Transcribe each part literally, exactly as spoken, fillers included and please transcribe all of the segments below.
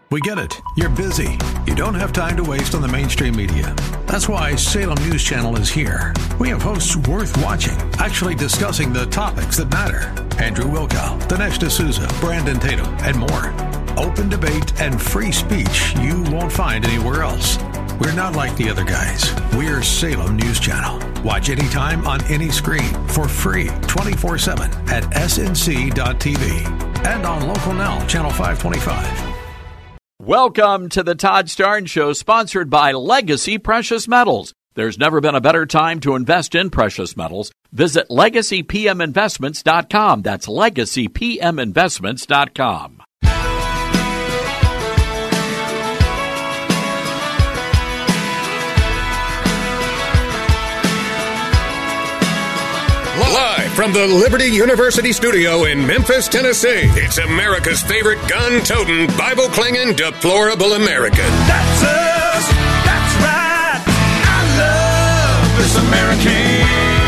We get it. You're busy. You don't have time to waste on the mainstream media. That's why Salem News Channel is here. We have hosts worth watching, actually discussing the topics that matter. Andrew Wilkow, Dinesh D'Souza, Brandon Tatum, and more. Open debate and free speech you won't find anywhere else. We're not like the other guys. We're Salem News Channel. Watch anytime on any screen for free twenty-four seven at S N C dot T V and on Local Now, Channel five twenty-five. Welcome to the Todd Starnes Show, sponsored by Legacy Precious Metals. There's never been a better time to invest in precious metals. Visit legacy p m investments dot com. That's legacy p m investments dot com. Live from the Liberty University studio in Memphis, Tennessee, it's America's favorite gun-toting, Bible-clinging, deplorable American. That's us. That's right. I love this American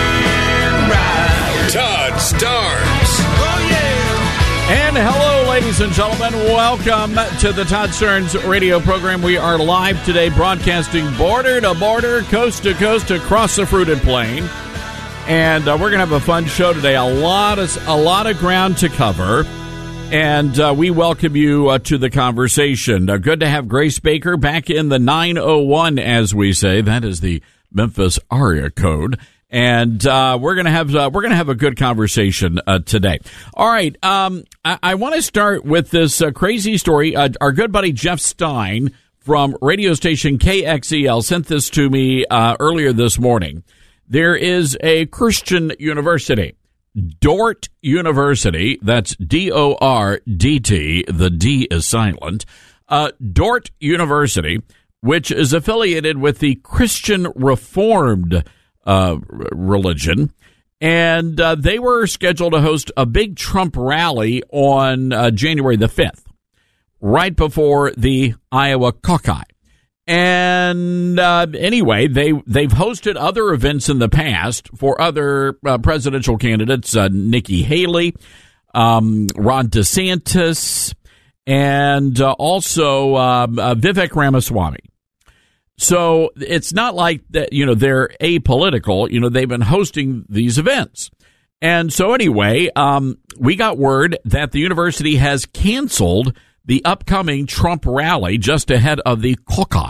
ride. Todd Starnes. Oh, yeah. And hello, ladies and gentlemen. Welcome to the Todd Starnes radio program. We are live today, broadcasting border to border, coast to coast, across the fruited plain. And uh, we're going to have a fun show today. A lot of a lot of ground to cover, and uh, we welcome you uh, to the conversation. Uh, good to have Grace Baker back in the nine oh one, as we say. That is the Memphis area code, and uh, we're going to have uh, we're going to have a good conversation uh, today. All right, um, I, I want to start with this uh, crazy story. Uh, our good buddy Jeff Stein from radio station K X E L sent this to me uh, earlier this morning. There is a Christian university, Dordt University, that's D O R D T, the D is silent, uh, Dordt University, which is affiliated with the Christian Reformed uh, religion, and uh, they were scheduled to host a big Trump rally on uh, January the fifth, right before the Iowa caucus. And uh, anyway, they, they've hosted other events in the past for other uh, presidential candidates, uh, Nikki Haley, um, Ron DeSantis, and uh, also uh, uh, Vivek Ramaswamy. So it's not like that, you know, they're apolitical. You know, they've been hosting these events. And so anyway, um, we got word that the university has canceled the upcoming Trump rally just ahead of the caucus.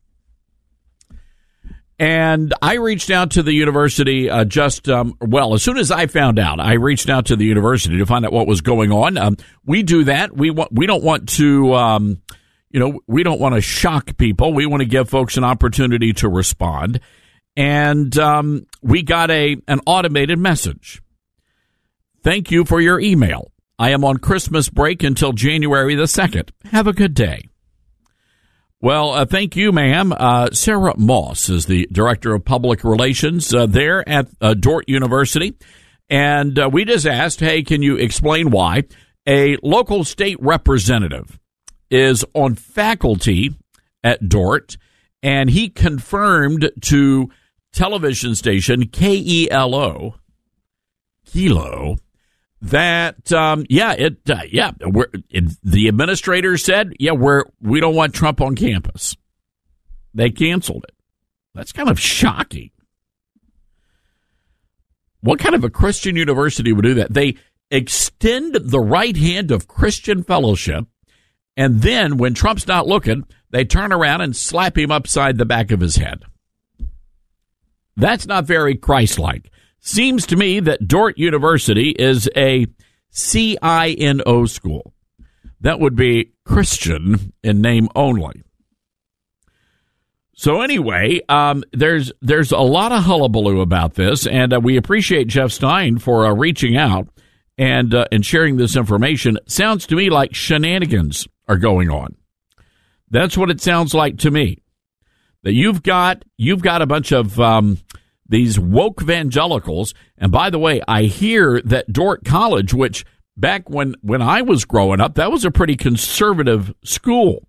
And I reached out to the university uh, just, um, well, as soon as I found out, I reached out to the university to find out what was going on. Um, we do that. We want, we don't want to, um, you know, we don't want to shock people. We want to give folks an opportunity to respond. And um, we got a an automated message. Thank you for your email. I am on Christmas break until January the second. Have a good day. Well, uh, thank you, ma'am. Uh, Sarah Moss is the Director of Public Relations uh, there at uh, Dordt University. And uh, we just asked, hey, can you explain why a local state representative is on faculty at Dordt, and he confirmed to television station K E L O, Kilo, that, um, yeah, it, uh, yeah, we're, it, the administrator said, yeah, we're, we don't want Trump on campus. They canceled it. That's kind of shocking. What kind of a Christian university would do that? They extend the right hand of Christian fellowship, and then when Trump's not looking, they turn around and slap him upside the back of his head. That's not very Christ-like. Seems to me that Dordt University is a C I N O school. That would be Christian in name only. So anyway, um, there's there's a lot of hullabaloo about this, and uh, we appreciate Jeff Stein for uh, reaching out and uh, and sharing this information. Sounds to me like shenanigans are going on. That's what it sounds like to me. That you've got you've got a bunch of um, these woke evangelicals. And by the way, I hear that Dordt College, which back when, when I was growing up, that was a pretty conservative school.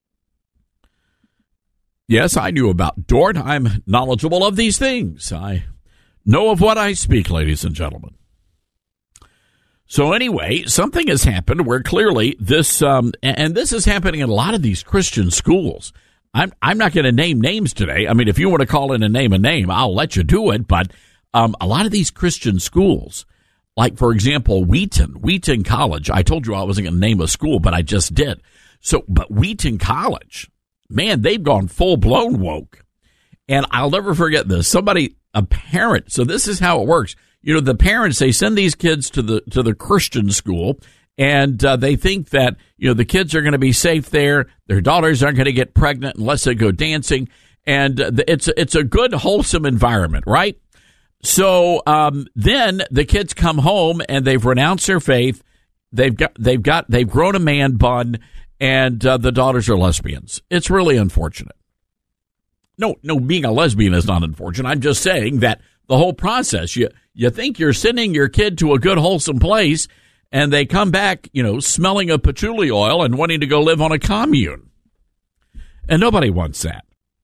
Yes, I knew about Dordt. I'm knowledgeable of these things. I know of what I speak, ladies and gentlemen. So anyway, something has happened where clearly this, um, and this is happening in a lot of these Christian schools. I'm I'm not going to name names today. I mean, if you want to call in and name a name, I'll let you do it. But um, a lot of these Christian schools, like, for example, Wheaton, Wheaton College. I told you I wasn't going to name a school, but I just did. So, but Wheaton College, man, they've gone full-blown woke. And I'll never forget this. Somebody, a parent, so this is how it works. You know, the parents, they send these kids to the to the Christian school, and uh, they think that, you know, the kids are going to be safe there. Their daughters aren't going to get pregnant unless they go dancing. And uh, it's, it's a good, wholesome environment, right? So um, then the kids come home, and they've renounced their faith. They've got, they've got, they've grown a man bun, and uh, the daughters are lesbians. It's really unfortunate. No, no, being a lesbian is not unfortunate. I'm just saying that the whole process, you you think you're sending your kid to a good, wholesome place, and they come back, you know, smelling of patchouli oil and wanting to go live on a commune. And nobody wants that.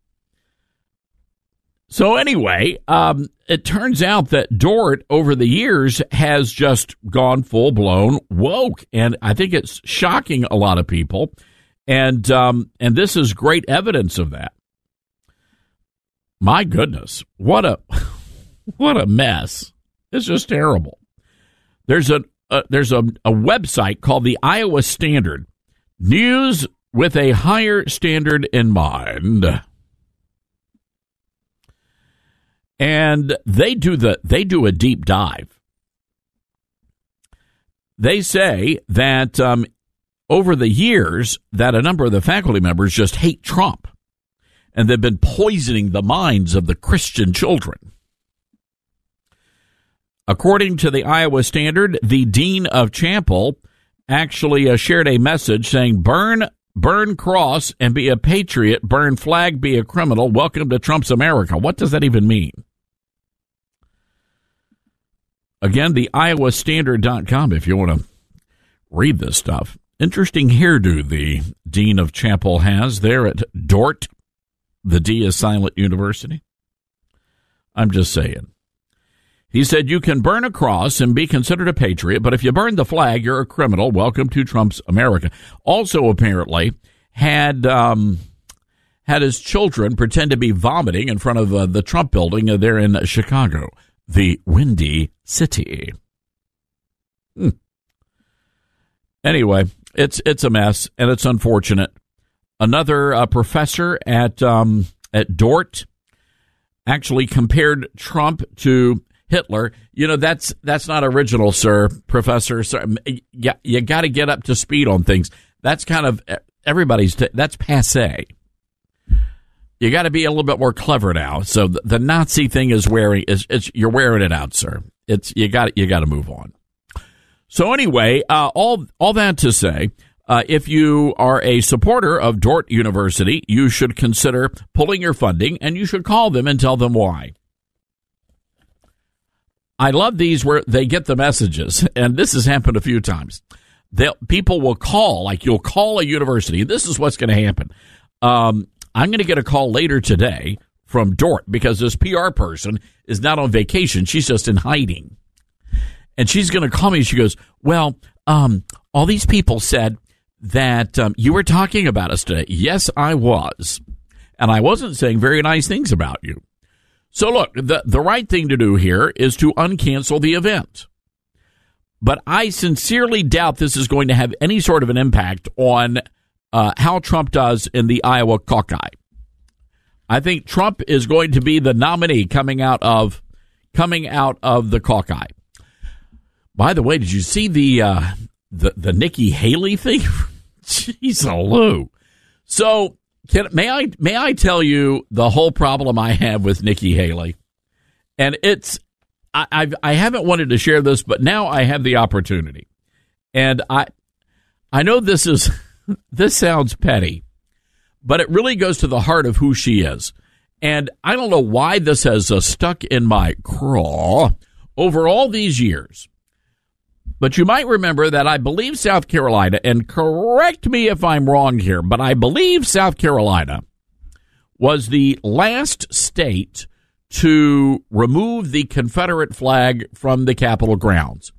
So anyway, um, it turns out that Dort, over the years, has just gone full-blown woke. And I think it's shocking a lot of people. And um, and this is great evidence of that. My goodness, what a what a mess. It's just terrible. There's a uh, there's a, a website called the Iowa Standard, news with a higher standard in mind. And they do the they do a deep dive. They say that um, over the years that a number of the faculty members just hate Trump. And they've been poisoning the minds of the Christian children. According to the Iowa Standard, the dean of Chapel actually uh, shared a message saying, burn, burn cross and be a patriot, burn flag, be a criminal, welcome to Trump's America. What does that even mean? Again, the iowa standard dot com if you want to read this stuff. Interesting hairdo the dean of Chapel has there at Dort. The D is silent university. I'm just saying. He said, you can burn a cross and be considered a patriot, but if you burn the flag, you're a criminal. Welcome to Trump's America. Also, apparently, had um, had his children pretend to be vomiting in front of uh, the Trump building uh, there in Chicago, the Windy City. Hmm. Anyway, it's it's a mess, and it's unfortunate. Another uh, professor at um, at Dort actually compared Trump to Hitler. You know, that's that's not original, sir, Professor. Sir. You, you got to get up to speed on things. That's kind of everybody's, t- that's passé. You got to be a little bit more clever now. So the, the Nazi thing is wearing, is it's, you're wearing it out, sir. It's you got you got to move on. So anyway, uh, all all that to say, Uh, if you are a supporter of Dort University, you should consider pulling your funding, and you should call them and tell them why. I love these where they get the messages, and this has happened a few times. They'll, people will call, like you'll call a university. This is what's going to happen. Um, I'm going to get a call later today from Dort because this P R person is not on vacation. She's just in hiding. And she's going to call me. She goes, well, um, all these people said that um, you were talking about us today. Yes, I was. And I wasn't saying very nice things about you. So look, the, the right thing to do here is to uncancel the event. But I sincerely doubt this is going to have any sort of an impact on uh, how Trump does in the Iowa caucus. I think Trump is going to be the nominee coming out of coming out of the caucus. By the way, did you see the uh, the the Nikki Haley thing? Jeez, Lou. So, can, may I may I tell you the whole problem I have with Nikki Haley? And it's I I've, I haven't wanted to share this, but now I have the opportunity. And I I know this is this sounds petty, but it really goes to the heart of who she is. And I don't know why this has uh, stuck in my craw over all these years. But you might remember that I believe South Carolina, and correct me if I'm wrong here, but I believe South Carolina was the last state to remove the Confederate flag from the Capitol grounds.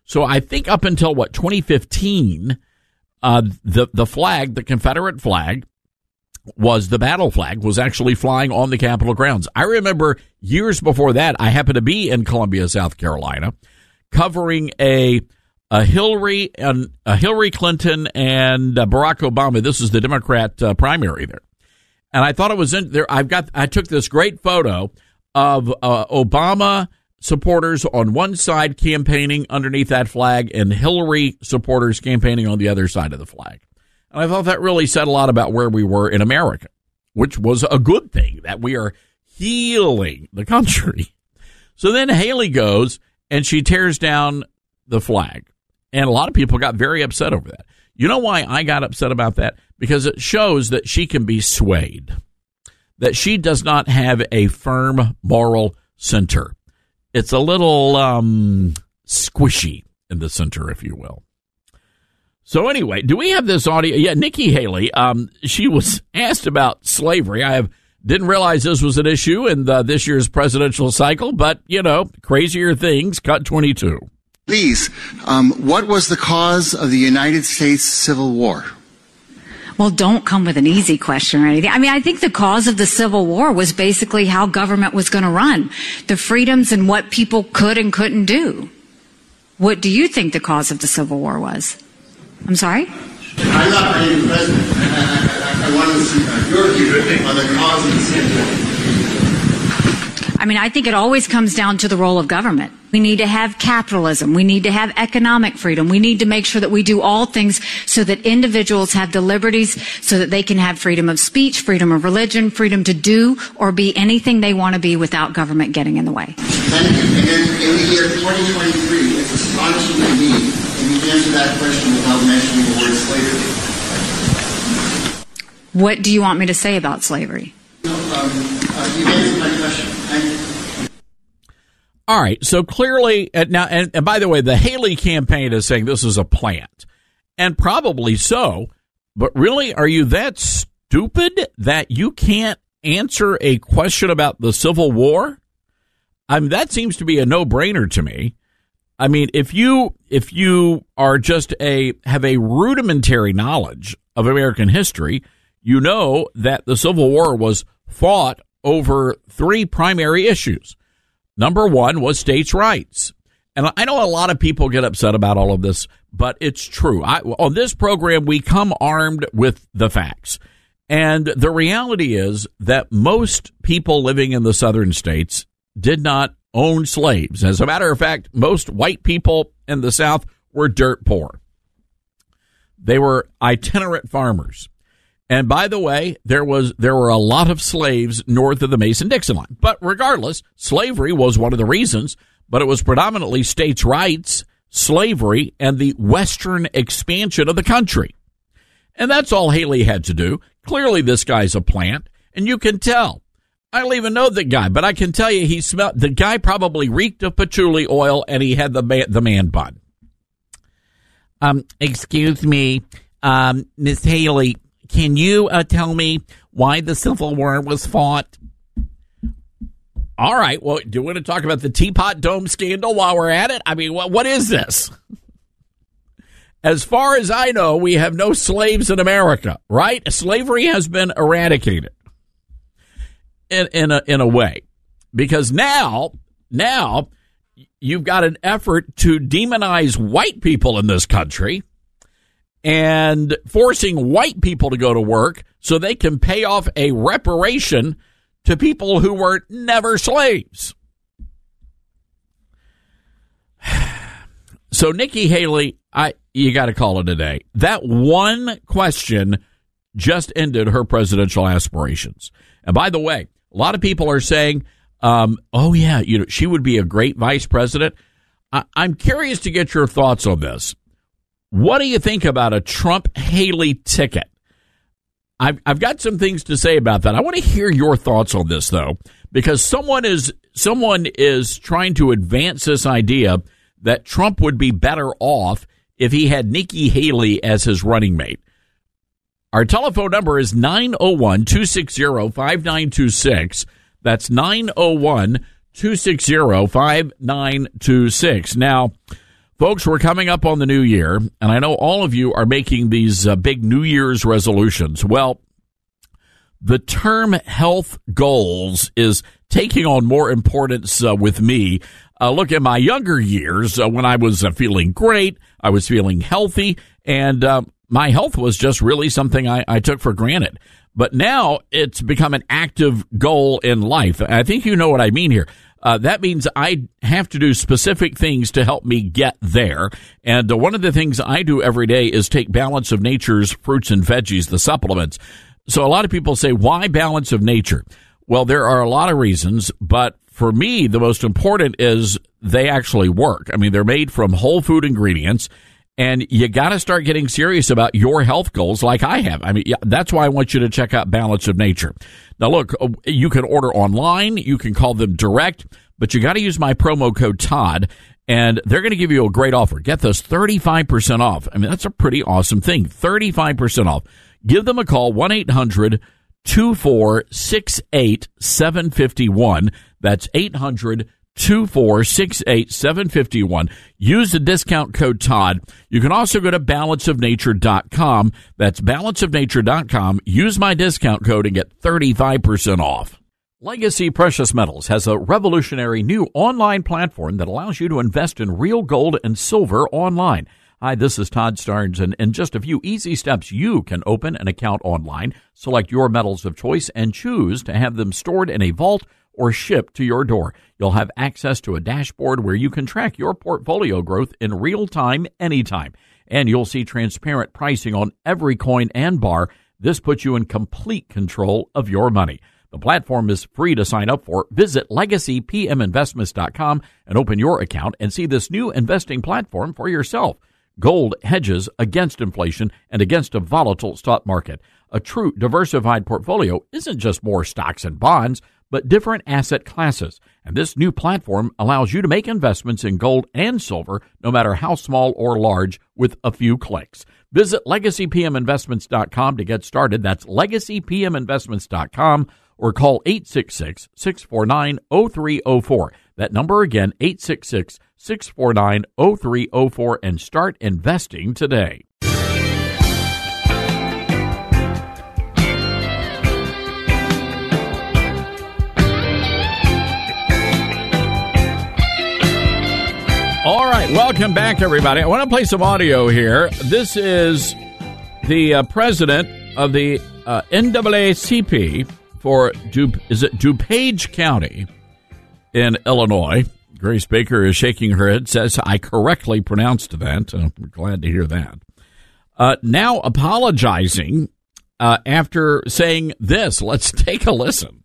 So I think up until, what, twenty fifteen, uh, the, the flag, the Confederate flag, was the battle flag, was actually flying on the Capitol grounds. I remember years before that, I happened to be in Columbia, South Carolina, covering a a Hillary and a Hillary Clinton and uh, Barack Obama. This is the Democrat uh, primary there, and I thought it was in there. I've got I took this great photo of uh, Obama supporters on one side campaigning underneath that flag, and Hillary supporters campaigning on the other side of the flag. And I thought that really said a lot about where we were in America, which was a good thing, that we are healing the country. So then Haley goes and she tears down the flag. And a lot of people got very upset over that. You know why I got upset about that? Because it shows that she can be swayed, that she does not have a firm moral center. It's a little um, squishy in the center, if you will. So anyway, do we have this audio? Yeah, Nikki Haley, um, she was asked about slavery. I have didn't realize this was an issue in the, this year's presidential cycle, but, you know, crazier things, cut twenty-two. Please, um, what was the cause of the United States Civil War? Well, don't come with an easy question or anything. I mean, I think the cause of the Civil War was basically how government was going to run, the freedoms and what people could and couldn't do. What do you think the cause of the Civil War was? I'm sorry? I'm not running for president. I, I, I want to see your view on the cause of the Civil War. I mean, I think it always comes down to the role of government. We need to have capitalism. We need to have economic freedom. We need to make sure that we do all things so that individuals have the liberties so that they can have freedom of speech, freedom of religion, freedom to do or be anything they want to be without government getting in the way. Thank you. And then in the year twenty twenty-three, it's astonishing to me that you answer that question without mentioning the word slavery. What do you want me to say about slavery? No, um, uh, you answered my question. Thank you. All right, so clearly, uh, now, and, and by the way, the Haley campaign is saying this is a plant, and probably so, but really, are you that stupid that you can't answer a question about the Civil War? I mean, that seems to be a no-brainer to me. I mean, if you if you are just a have a rudimentary knowledge of American history, you know that the Civil War was fought over three primary issues. Number one was states' rights. And I know a lot of people get upset about all of this, but it's true. I, on this program, we come armed with the facts. And the reality is that most people living in the southern states did not own slaves. As a matter of fact, most white people in the South were dirt poor. They were itinerant farmers. And by the way, there was there were a lot of slaves north of the Mason-Dixon line. But regardless, slavery was one of the reasons, but it was predominantly states' rights, slavery, and the western expansion of the country. And that's all Haley had to do. Clearly, this guy's a plant, and you can tell. I don't even know the guy, but I can tell you he smelled. The guy probably reeked of patchouli oil, and he had the man, the man bun. Um, excuse me, um, Miss Haley. Can you uh, tell me why the Civil War was fought? All right. Well, do you want to talk about the Teapot Dome scandal while we're at it? I mean, what, what is this? As far as I know, we have no slaves in America, right? Slavery has been eradicated in, in, a, in a way. Because now, now you've got an effort to demonize white people in this country and forcing white people to go to work so they can pay off a reparation to people who were never slaves. So Nikki Haley, I you got to call it a day. That one question just ended her presidential aspirations. And by the way, a lot of people are saying, um, oh, yeah, you know, she would be a great vice president. I- I'm curious to get your thoughts on this. What do you think about a Trump-Haley ticket? I've, I've got some things to say about that. I want to hear your thoughts on this, though, because someone is someone is trying to advance this idea that Trump would be better off if he had Nikki Haley as his running mate. Our telephone number is nine oh one, two six zero, five nine two six. That's nine oh one, two six zero, five nine two six. Now, Folks, we're coming up on the new year, and I know all of you are making these uh, big New Year's resolutions. Well, the term health goals is taking on more importance uh, with me. Uh, look, at my younger years, uh, when I was uh, feeling great, I was feeling healthy, and uh, my health was just really something I, I took for granted. But now it's become an active goal in life. I think you know what I mean here. Uh, that means I have to do specific things to help me get there. And uh, one of the things I do every day is take Balance of Nature's fruits and veggies, the supplements. So a lot of people say, why Balance of Nature? Well, there are a lot of reasons, but for me, the most important is they actually work. I mean, they're made from whole food ingredients, and you got to start getting serious about your health goals like I have. I mean, yeah, that's why I want you to check out Balance of Nature. Now, look, you can order online. You can call them direct, but you got to use my promo code Todd, and they're going to give you a great offer. Get this, thirty-five percent off. I mean, that's a pretty awesome thing, thirty-five percent off. Give them a call, one eight hundred two four six eight seven five one. That's eight hundred two four six eight seven five one. Use the discount code Todd. You can also go to balance of nature dot com. That's balance of nature dot com. Use my discount code and get thirty-five percent off. Legacy Precious Metals has a revolutionary new online platform that allows you to invest in real gold and silver online. Hi, this is Todd Starnes, and in just a few easy steps, you can open an account online, select your metals of choice, and choose to have them stored in a vault or shipped to your door. You'll have access to a dashboard where you can track your portfolio growth in real time, anytime. And you'll see transparent pricing on every coin and bar. This puts you in complete control of your money. The platform is free to sign up for. Visit legacy p m investments dot com and open your account and see this new investing platform for yourself. Gold hedges against inflation and against a volatile stock market. A true diversified portfolio isn't just more stocks and bonds, but different asset classes. And this new platform allows you to make investments in gold and silver, no matter how small or large, with a few clicks. Visit legacy p m investments dot com to get started. That's legacy p m investments dot com, or call eight six six, six four nine, zero three zero four. That number again, eight six six, six four nine, zero three zero four, and start investing today. All right, welcome back, everybody. I want to play some audio here. This is the uh, president of the uh, N double A C P for, du- is it DuPage County in Illinois. Grace Baker is shaking her head, says I correctly pronounced that. Uh, we're glad to hear that. Uh, now apologizing uh, after saying this. Let's take a listen.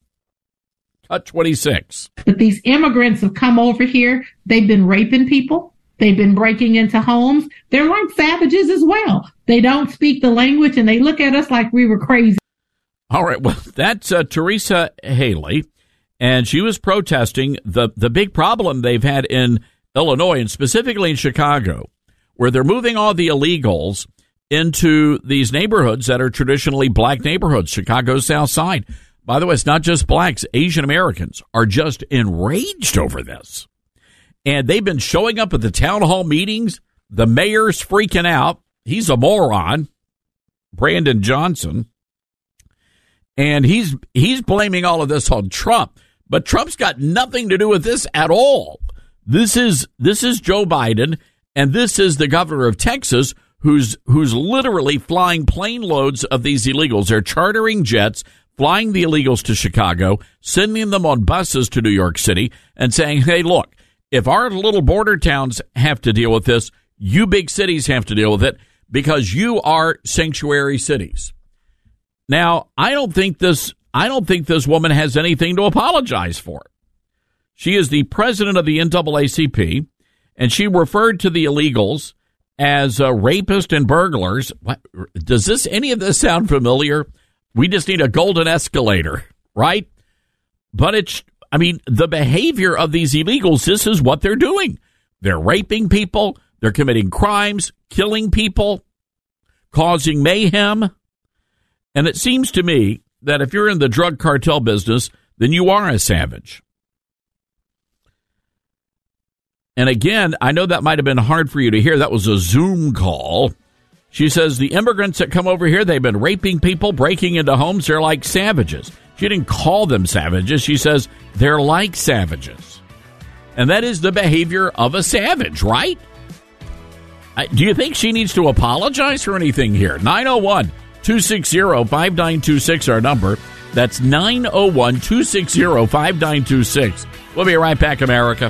Cut twenty-six. But these immigrants have come over here. They've been raping people. They've been breaking into homes. They're like savages as well. They don't speak the language, and they look at us like we were crazy. All right. Well, that's uh, Teresa Haley, and she was protesting the, the big problem they've had in Illinois, and specifically in Chicago, where they're moving all the illegals into these neighborhoods that are traditionally black neighborhoods, Chicago's South Side. By the way, it's not just blacks. Asian Americans are just enraged over this. And they've been showing up at the town hall meetings. The mayor's freaking out. He's a moron, Brandon Johnson. And he's he's blaming all of this on Trump. But Trump's got nothing to do with this at all. This is this is Joe Biden, and this is the governor of Texas, who's who's literally flying plane loads of these illegals. They're chartering jets, flying the illegals to Chicago, sending them on buses to New York City, and saying, hey, look, if our little border towns have to deal with this, you big cities have to deal with it because you are sanctuary cities. Now, I don't think this I don't think this woman has anything to apologize for. She is the president of the N double A C P, and she referred to the illegals as uh, rapists and burglars. What, does this any of this sound familiar? We just need a golden escalator, right? But it's, I mean, the behavior of these illegals, this is what they're doing. They're raping people. They're committing crimes, killing people, causing mayhem. And it seems to me that if you're in the drug cartel business, then you are a savage. And again, I know that might have been hard for you to hear. That was a Zoom call. She says the immigrants that come over here, they've been raping people, breaking into homes. They're like savages. She didn't call them savages. She says they're like savages. And that is the behavior of a savage, right? Do you think she needs to apologize for anything here? nine oh one, two six zero, five nine two six, our number. That's nine oh one, two six zero, five nine two six. We'll be right back, America.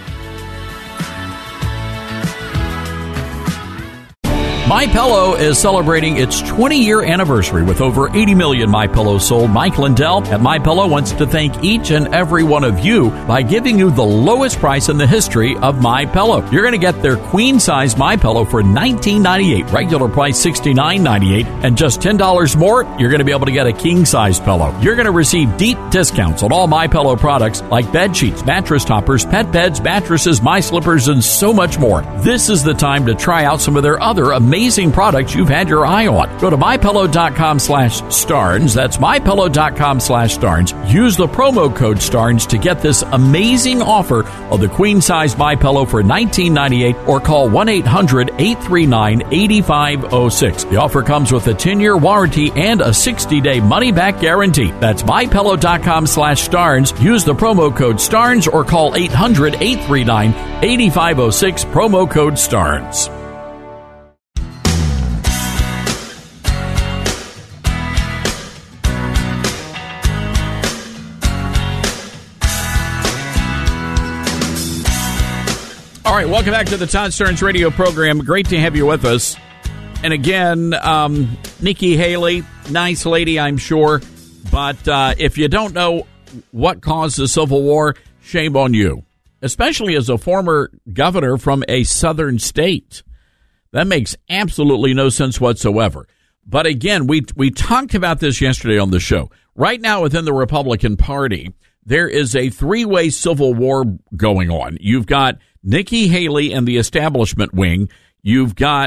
MyPillow is celebrating its twenty-year anniversary with over eighty million MyPillows sold. Mike Lindell at MyPillow wants to thank each and every one of you by giving you the lowest price in the history of MyPillow. You're going to get their queen-size MyPillow for nineteen ninety-eight dollars, regular price sixty-nine ninety-eight dollars, and just ten dollars more, you're going to be able to get a king-size pillow. You're going to receive deep discounts on all MyPillow products like bed sheets, mattress toppers, pet beds, mattresses, my slippers, and so much more. This is the time to try out some of their other amazing Amazing products you've had your eye on. Go to mypillow.com slash Starnes. That's mypillow.com slash Starnes. Use the promo code Starnes to get this amazing offer of the queen size MyPillow for nineteen ninety-eight dollars or call one eight hundred, eight three nine, eight five zero six. The offer comes with a ten-year warranty and a sixty-day money-back guarantee. That's mypillow.com slash Starnes. Use the promo code Starnes or call eight hundred, eight three nine, eight five zero six. Promo code Starnes. All right, welcome back to the Todd Starnes radio program. Great to have you with us. And again, um, Nikki Haley, nice lady, I'm sure. But uh, if you don't know what caused the Civil War, shame on you, especially as a former governor from a southern state. That makes absolutely no sense whatsoever. But again, we we talked about this yesterday on the show. Right now within the Republican Party, there is a three-way civil war going on. You've got Nikki Haley and the establishment wing. You've got,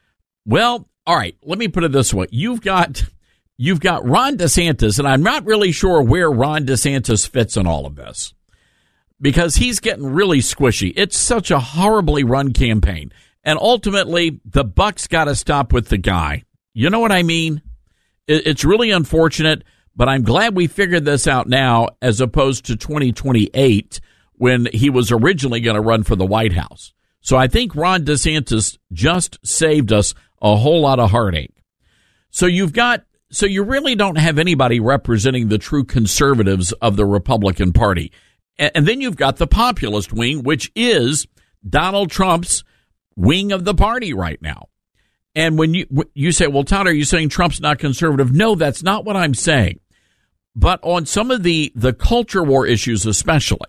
well, all right, let me put it this way. You've got you've got Ron DeSantis, and I'm not really sure where Ron DeSantis fits in all of this because he's getting really squishy. It's such a horribly run campaign. And ultimately, the buck's got to stop with the guy. You know what I mean? It's really unfortunate, but I'm glad we figured this out now as opposed to twenty twenty-eight when he was originally going to run for the White House. So I think Ron DeSantis just saved us a whole lot of heartache. So you've got, so you really don't have anybody representing the true conservatives of the Republican Party. And, and then you've got the populist wing, which is Donald Trump's wing of the party right now. And when you you say, well, Todd, are you saying Trump's not conservative? No, that's not what I'm saying. But on some of the, the culture war issues especially,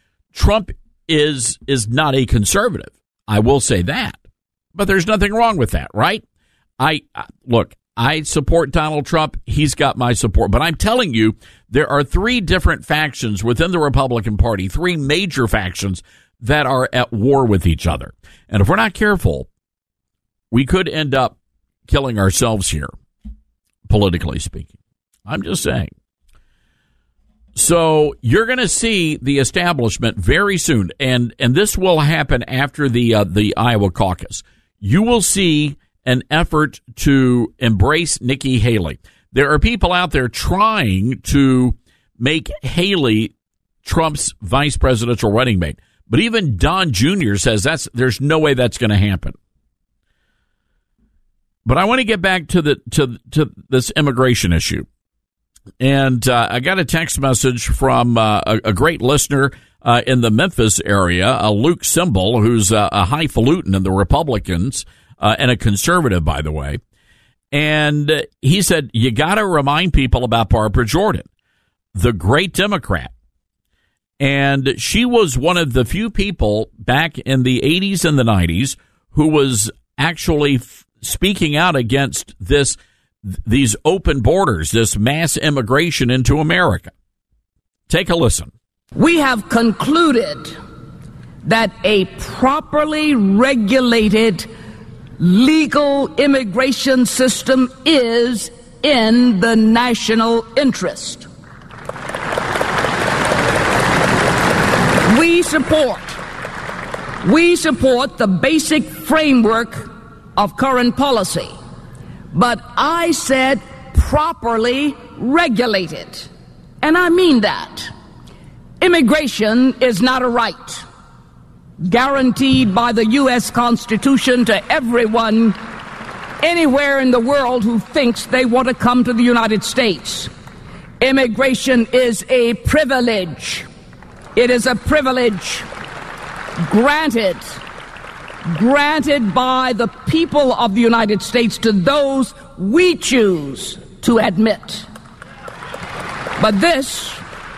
Trump is is not a conservative. I will say that. But there's nothing wrong with that, right? I look, I support Donald Trump. He's got my support. But I'm telling you, there are three different factions within the Republican Party, three major factions that are at war with each other. And if we're not careful, we could end up killing ourselves here, politically speaking. I'm just saying. So you're going to see the establishment very soon, and, and this will happen after the uh, the Iowa caucus. You will see an effort to embrace Nikki Haley. There are people out there trying to make Haley Trump's vice presidential running mate, but even Don Junior says that's there's no way that's going to happen. But I want to get back to the to to this immigration issue. And uh, I got a text message from uh, a, a great listener uh, in the Memphis area, uh, Luke Simbal, who's uh, a highfalutin in the Republicans uh, and a conservative, by the way. And uh, he said, you got to remind people about Barbara Jordan, the great Democrat. And she was one of the few people back in the eighties and the nineties who was actually f- speaking out against this these open borders, this mass immigration into America. Take a listen. We have concluded that a properly regulated legal immigration system is in the national interest. We support We support the basic framework of current policy, but I said properly regulated. And I mean that. Immigration is not a right guaranteed by the U S Constitution to everyone anywhere in the world who thinks they want to come to the United States. Immigration is a privilege. It is a privilege granted, granted by the people of the United States to those we choose to admit. But this,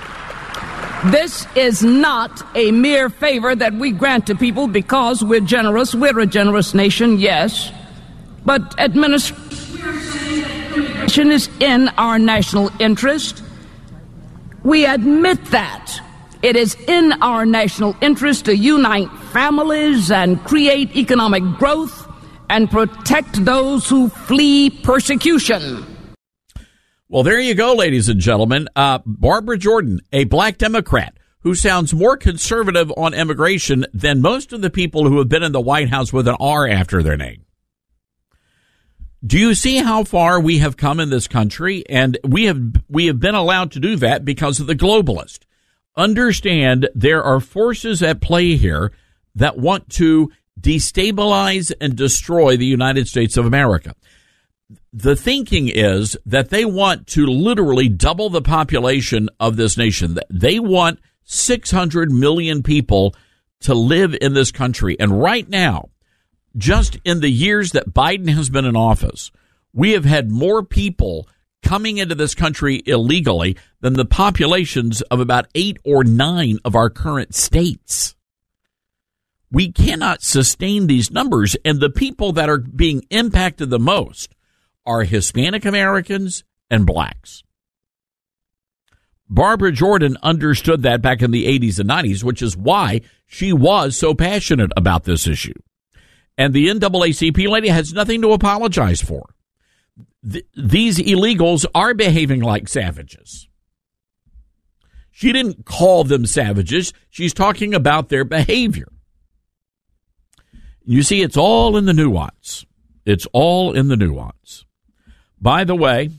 this is not a mere favor that we grant to people because we're generous. We're a generous nation, yes. But administration is in our national interest. We admit that. It is in our national interest to unite families and create economic growth and protect those who flee persecution. Well, there you go, ladies and gentlemen. Uh, Barbara Jordan, a black Democrat who sounds more conservative on immigration than most of the people who have been in the White House with an R after their name. Do you see how far we have come in this country? And we have we have been allowed to do that because of the globalist. Understand there are forces at play here that want to destabilize and destroy the United States of America. The thinking is that they want to literally double the population of this nation. They want six hundred million people to live in this country. And right now, just in the years that Biden has been in office, we have had more people coming into this country illegally than the populations of about eight or nine of our current states. We cannot sustain these numbers, and the people that are being impacted the most are Hispanic Americans and blacks. Barbara Jordan understood that back in the eighties and nineties, which is why she was so passionate about this issue. And the N double A C P lady has nothing to apologize for. Th- these illegals are behaving like savages. She didn't call them savages. She's talking about their behavior. You see, it's all in the nuance. It's all in the nuance. By the way,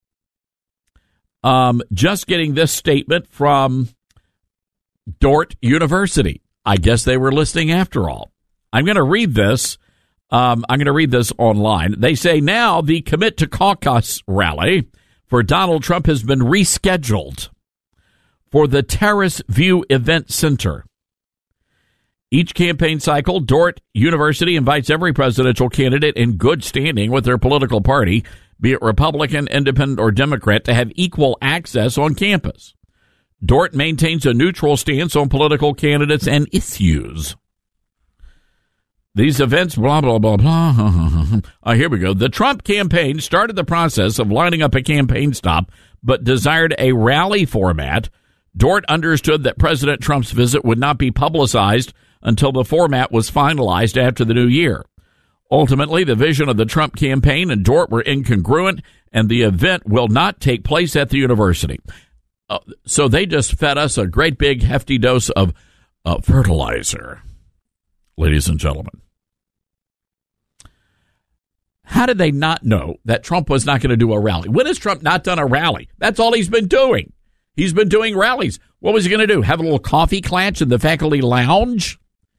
um, just getting this statement from Dordt University. I guess they were listening after all. I'm going to read this. Um, I'm going to read this online. They say now the Commit to Caucus rally for Donald Trump has been rescheduled for the Terrace View Event Center. Each campaign cycle, Dordt University invites every presidential candidate in good standing with their political party, be it Republican, Independent, or Democrat, to have equal access on campus. Dordt maintains a neutral stance on political candidates and issues. These events, blah, blah, blah, blah. Oh, here we go. The Trump campaign started the process of lining up a campaign stop, but desired a rally format. Dordt understood that President Trump's visit would not be publicized until the format was finalized after the new year. Ultimately, the vision of the Trump campaign and Dordt were incongruent, and the event will not take place at the university. Uh, so they just fed us a great big hefty dose of uh, fertilizer, ladies and gentlemen. How did they not know that Trump was not going to do a rally? When has Trump not done a rally? That's all he's been doing. He's been doing rallies. What was he going to do? Have a little coffee clatch in the faculty lounge?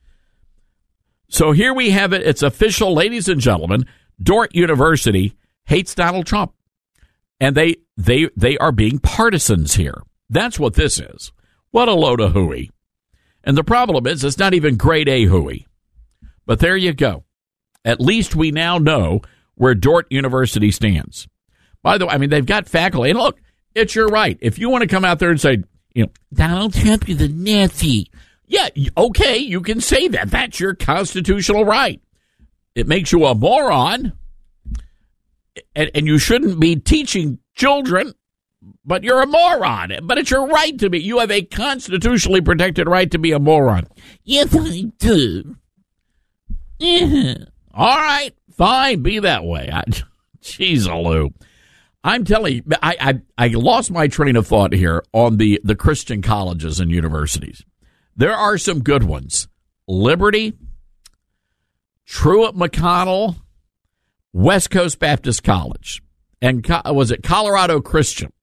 So here we have it. It's official, ladies and gentlemen. Dordt University hates Donald Trump. And they they they are being partisans here. That's what this is. What a load of hooey. And the problem is it's not even grade A hooey. But there you go. At least we now know where Dordt University stands. By the way, I mean, they've got faculty. And look, it's your right. If you want to come out there and say, you know, Donald Trump is a Nazi. Yeah, okay, you can say that. That's your constitutional right. It makes you a moron, and, and you shouldn't be teaching children, but you're a moron. But it's your right to be. You have a constitutionally protected right to be a moron. Yes, I do. Yeah. All right, fine, be that way. I, geez, Lou. I'm telling you, I, I, I lost my train of thought here on the, the Christian colleges and universities. There are some good ones. Liberty, Truett McConnell, West Coast Baptist College, and was it Colorado Christian?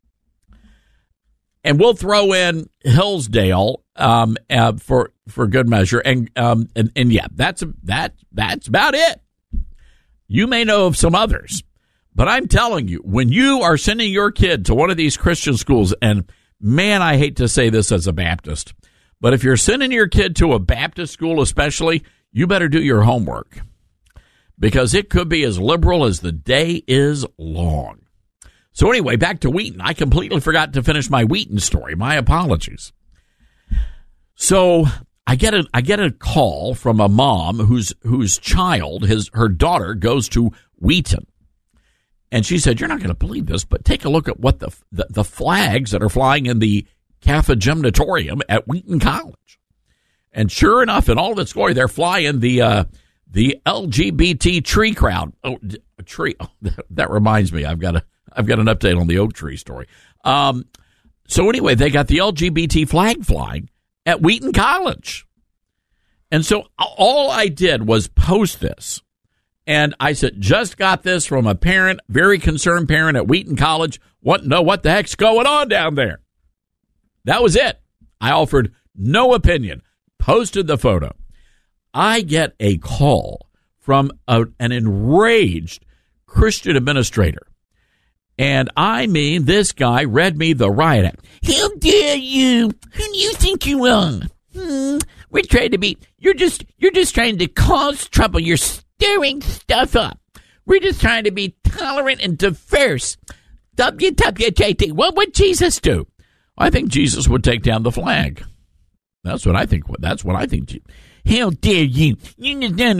And we'll throw in Hillsdale um, uh, for for good measure, and um, and, and yeah, that's that that's about it. You may know of some others, but I'm telling you, when you are sending your kid to one of these Christian schools, and man, I hate to say this as a Baptist, but if you're sending your kid to a Baptist school, especially, you better do your homework, because it could be as liberal as the day is long. So anyway, back to Wheaton. I completely forgot to finish my Wheaton story. My apologies. So I get a I get a call from a mom whose whose child, his her daughter, goes to Wheaton, and she said, "You're not going to believe this, but take a look at what the, the the flags that are flying in the C A F A Gymnatorium at Wheaton College." And sure enough, in all of its glory, they're flying the uh, the L G B T tree crowd. Oh, a tree. Oh, that reminds me, I've got a. I've got an update on the oak tree story. Um, so anyway, they got the L G B T flag flying at Wheaton College. And so all I did was post this. And I said, just got this from a parent, very concerned parent at Wheaton College. Want to know what the heck's going on down there? That was it. I offered no opinion. Posted the photo. I get a call from a, an enraged Christian administrator. And I mean, this guy read me the riot act. How dare you? Who do you think you are? Hmm. We're trying to be, you're just, you're just trying to cause trouble. You're stirring stuff up. We're just trying to be tolerant and diverse. W W J T. What would Jesus do? I think Jesus would take down the flag. That's what I think. That's what I think. How dare you? You're just down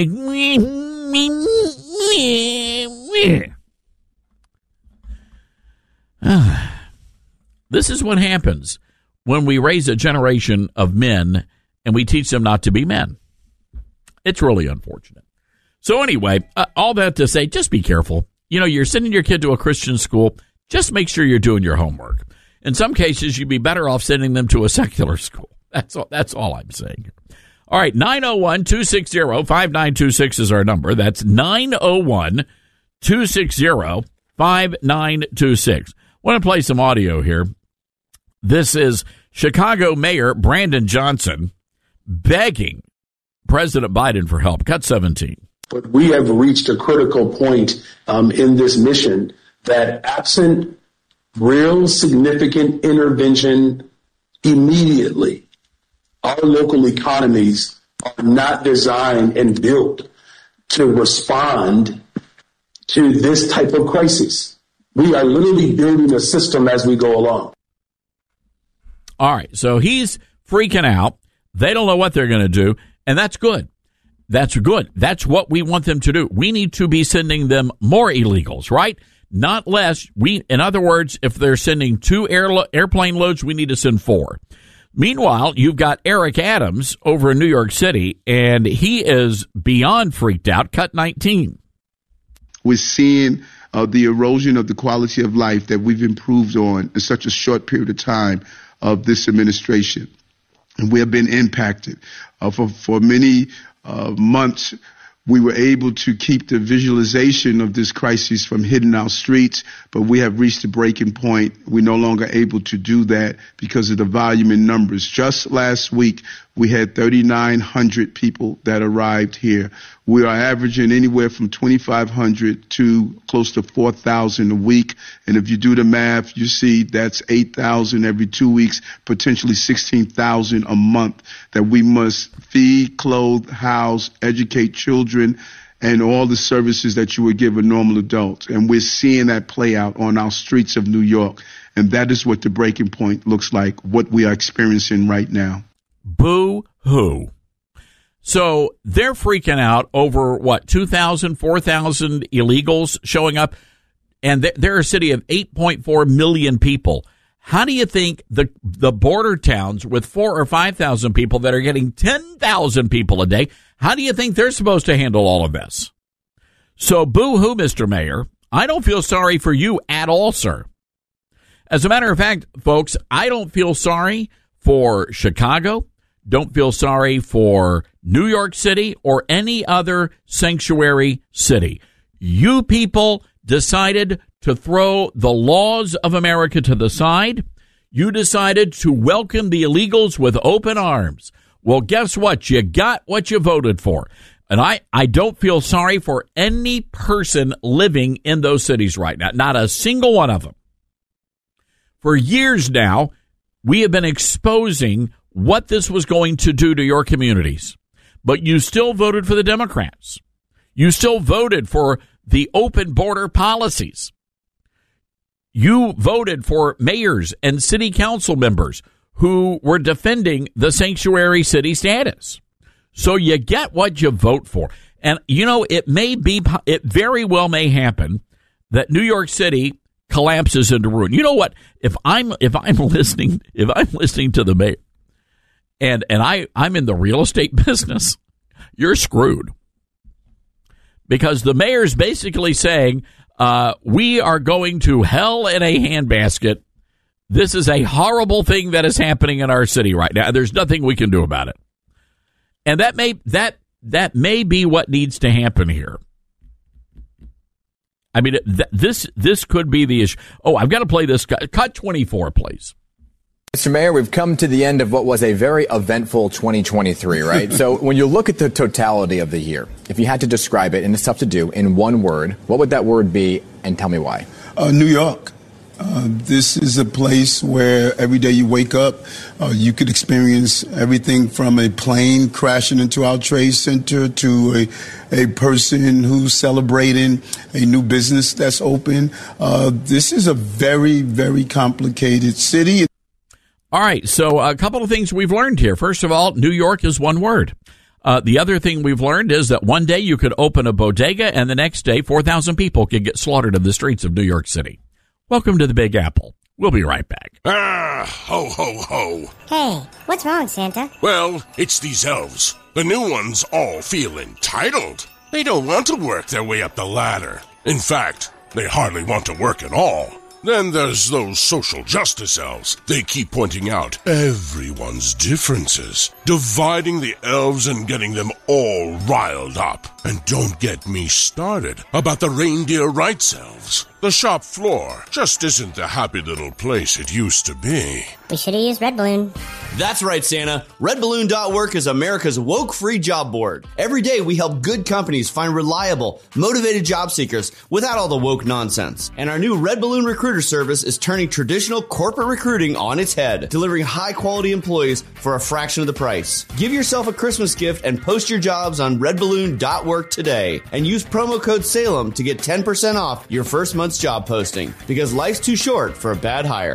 to... This is what happens when we raise a generation of men and we teach them not to be men. It's really unfortunate. So anyway, uh, all that to say, just be careful. You know, you're sending your kid to a Christian school. Just make sure you're doing your homework. In some cases, you'd be better off sending them to a secular school. That's all, that's all I'm saying. All right, nine oh one, two six zero, five nine two six is our number. That's nine oh one, two six zero, five nine two six. I want to play some audio here. This is Chicago Mayor Brandon Johnson begging President Biden for help. Cut seventeen. But we have reached a critical point um, in this mission that absent real significant intervention immediately, our local economies are not designed and built to respond to this type of crisis. We are literally building a system as we go along. All right. So he's freaking out. They don't know what they're going to do. And that's good. That's good. That's what we want them to do. We need to be sending them more illegals, right? Not less. We, in other words, if they're sending two air, airplane loads, we need to send four. Meanwhile, you've got Eric Adams over in New York City, and he is beyond freaked out. Cut nineteen. We're seeing uh, the erosion of the quality of life that we've improved on in such a short period of time of this administration. And we have been impacted. Uh, for, for many uh, months, we were able to keep the visualization of this crisis from hitting our streets, but we have reached a breaking point. We're no longer able to do that because of the volume in numbers. Just last week, we had thirty-nine hundred people that arrived here. We are averaging anywhere from twenty-five hundred to close to four thousand a week. And if you do the math, you see that's eight thousand every two weeks, potentially sixteen thousand a month that we must feed, clothe, house, educate children, and all the services that you would give a normal adult. And we're seeing that play out on our streets of New York. And that is what the breaking point looks like, what we are experiencing right now. Boo-hoo. So they're freaking out over, what, two thousand, four thousand illegals showing up, and they're a city of eight point four million people. How do you think the the border towns with four or five thousand people that are getting ten thousand people a day, how do you think they're supposed to handle all of this? So boo-hoo, Mister Mayor. I don't feel sorry for you at all, sir. As a matter of fact, folks, I don't feel sorry for Chicago. Don't feel sorry for New York City or any other sanctuary city. You people decided to throw the laws of America to the side. You decided to welcome the illegals with open arms. Well, guess what? You got what you voted for. And I, I don't feel sorry for any person living in those cities right now, not a single one of them. For years now, we have been exposing what this was going to do to your communities. But you still voted for the Democrats. You still voted for the open border policies. You voted for mayors and city council members who were defending the sanctuary city status. So you get what you vote for. And, you know, it may be, it very well may happen that New York City collapses into ruin. You know what? If I'm, if I'm listening, if I'm listening to the mayor and, and I, I'm in the real estate business, you're screwed. Because the mayor's basically saying, uh, we are going to hell in a handbasket. This is a horrible thing that is happening in our city right now. There's nothing we can do about it. And that may that that may be what needs to happen here. I mean, th- this this could be the issue. Oh, I've got to play this. Cut twenty-four, please. Mister Mayor, we've come to the end of what was a very eventful twenty twenty-three, right? So when you look at the totality of the year, if you had to describe it, and it's tough to do, in one word, what would that word be, and tell me why? Uh, New York. Uh, this is a place where every day you wake up, uh, you could experience everything from a plane crashing into our trade center to a, a person who's celebrating a new business that's open. Uh, this is a very, very complicated city. All right, so a couple of things we've learned here. First of all, New York is one word. Uh, the other thing we've learned is that one day you could open a bodega and the next day four thousand people could get slaughtered in the streets of New York City. Welcome to the Big Apple. We'll be right back. Ah, ho, ho, ho. Hey, what's wrong, Santa? Well, it's these elves. The new ones all feel entitled. They don't want to work their way up the ladder. In fact, they hardly want to work at all. Then there's those social justice elves. They keep pointing out everyone's differences, dividing the elves and getting them all riled up. And don't get me started about the reindeer rights elves. The shop floor just isn't the happy little place it used to be. We should have used Red Balloon. That's right, Santa. red balloon dot work is America's woke-free job board. Every day we help good companies find reliable, motivated job seekers without all the woke nonsense. And our new Red Balloon recruiter service is turning traditional corporate recruiting on its head, delivering high-quality employees for a fraction of the price. Give yourself a Christmas gift and post your jobs on red balloon dot work today. And use promo code Salem to get ten percent off your first month's job posting. Because life's too short for a bad hire.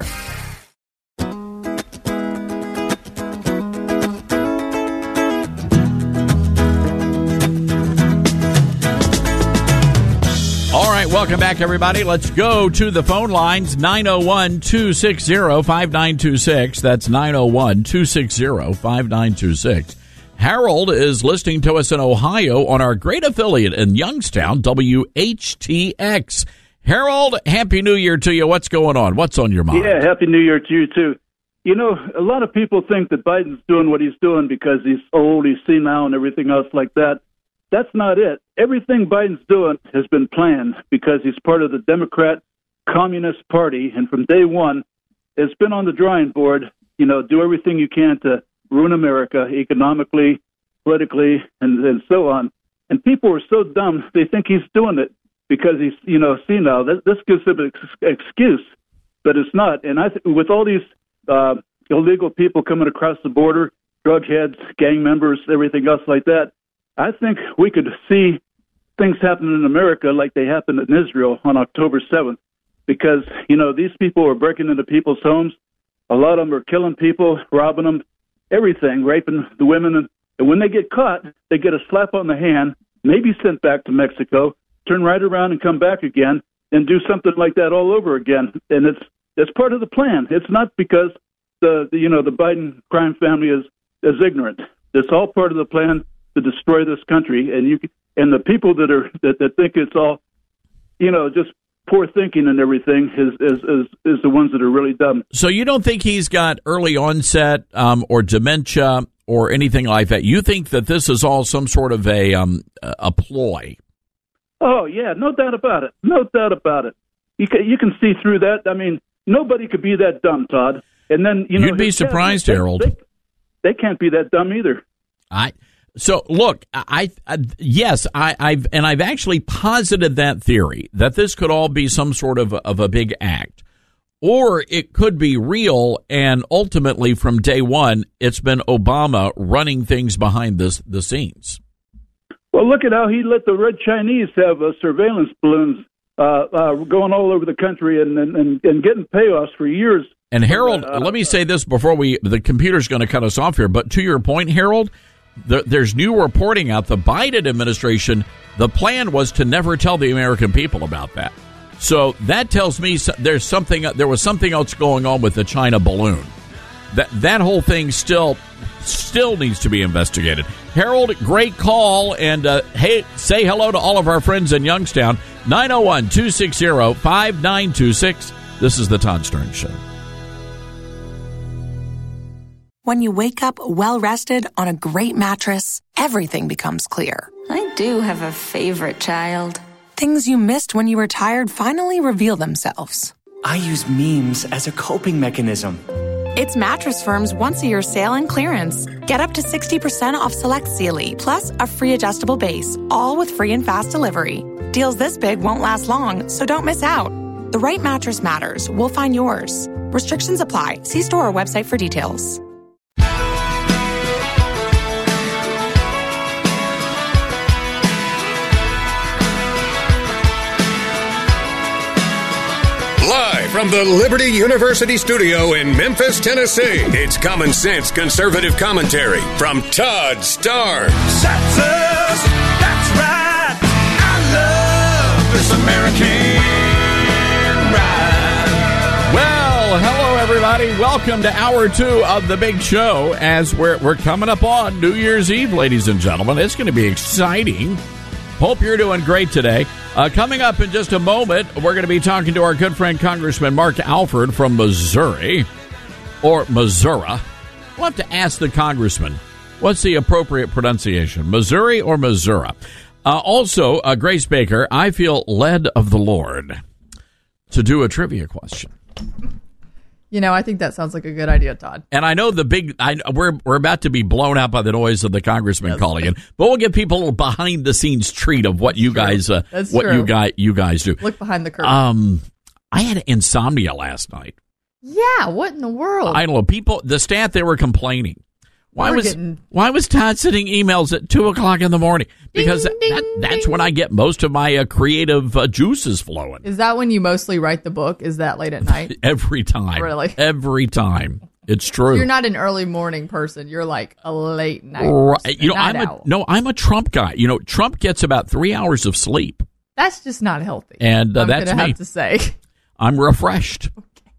All right, welcome back, everybody. Let's go to the phone lines, nine oh one, two six zero, five nine two six. That's nine oh one, two six zero, five nine two six. Harold is listening to us in Ohio on our great affiliate in Youngstown, W H T X. Harold, Happy New Year to you. What's going on? What's on your mind? Yeah, Happy New Year to you, too. You know, a lot of people think that Biden's doing what he's doing because he's old, he's senile, and everything else like that. That's not it. Everything Biden's doing has been planned because he's part of the Democrat Communist Party, and from day one, it's been on the drawing board, you know, do everything you can to ruin America economically, politically, and, and so on. And people are so dumb, they think he's doing it because he's, you know, senile. This, this gives him an ex- excuse, but it's not. And I th- with all these uh, illegal people coming across the border, drug heads, gang members, everything else like that, I think we could see things happen in America like they happened in Israel on October seventh, because, you know, these people are breaking into people's homes. A lot of them are killing people, robbing them, everything, raping the women. And, and when they get caught, they get a slap on the hand, maybe sent back to Mexico, turn right around and come back again and do something like that all over again. And it's it's part of the plan. It's not because the, the you know the Biden crime family is, is ignorant. It's all part of the plan to destroy this country. And you and the people that are that, that think it's all, you know, just poor thinking and everything is, is is is the ones that are really dumb. So you don't think he's got early onset um, or dementia or anything like that. You think that this is all some sort of a um, a ploy? Oh, yeah, no doubt about it. No doubt about it. You can, you can see through that. I mean, nobody could be that dumb, Todd. And then, you know, you'd be surprised, cabinet, Harold. They, they, they can't be that dumb either. I so look. I, I yes, I, I've and I've actually posited that theory that this could all be some sort of of a big act, or it could be real. And ultimately, from day one, it's been Obama running things behind the the scenes. Well, look at how he let the Red Chinese have uh, surveillance balloons uh, uh, going all over the country and and, and, and getting payoffs for years. And Harold, uh, let me say this before we, the computer's going to cut us off here, but to your point, Harold, the, there's new reporting out. The Biden administration, the plan was to never tell the American people about that. So that tells me there's something, there was something else going on with the China balloon. That that whole thing still still needs to be investigated. Harold, great call, and uh, hey, say hello to all of our friends in Youngstown. nine oh one, two six zero, five nine two six. This is the Todd Stern Show. When you wake up well-rested on a great mattress, everything becomes clear. I do have a favorite child. Things you missed when you were tired finally reveal themselves. I use memes as a coping mechanism. It's Mattress Firm's once-a-year sale and clearance. Get up to sixty percent off select Sealy, plus a free adjustable base, all with free and fast delivery. Deals this big won't last long, so don't miss out. The right mattress matters. We'll find yours. Restrictions apply. See store or website for details. Live from the Liberty University studio in Memphis, Tennessee, it's Common Sense Conservative Commentary from Todd Starnes. Texas, that's right. I love this American ride. Well, hello, everybody. Welcome to hour two of the big show as we're, we're coming up on New Year's Eve, ladies and gentlemen. It's going to be exciting. Hope you're doing great today. Uh, coming up in just a moment, we're going to be talking to our good friend Congressman Mark Alford from Missouri, or Missouri. We'll have to ask the congressman, what's the appropriate pronunciation, Missouri or Missouri? Uh, also, uh, Grace Baker, I feel led of the Lord to do a trivia question. You know, I think that sounds like a good idea, Todd. And I know the big, I, we're we're about to be blown out by the noise of the congressman yes. calling in, but we'll give people a little behind the scenes treat of what you true. guys, uh, That's what true. you guys, you guys do. Look behind the curtain. Um, I had insomnia last night. Yeah, what in the world? I don't know. People, the staff, they were complaining. Why we're was getting... why was Todd sending emails at two o'clock in the morning? Because ding, ding, that, that's ding. when I get most of my uh, creative uh, juices flowing. Is that when you mostly write the book? Is that late at night? Every time. Really? Every time. It's true. So you're not an early morning person. You're like a late night right. person. You know, night I'm owl. a, no, I'm a Trump guy. You know, Trump gets about three hours of sleep. That's just not healthy. And uh, I'm that's gonna me. have to say. I'm refreshed.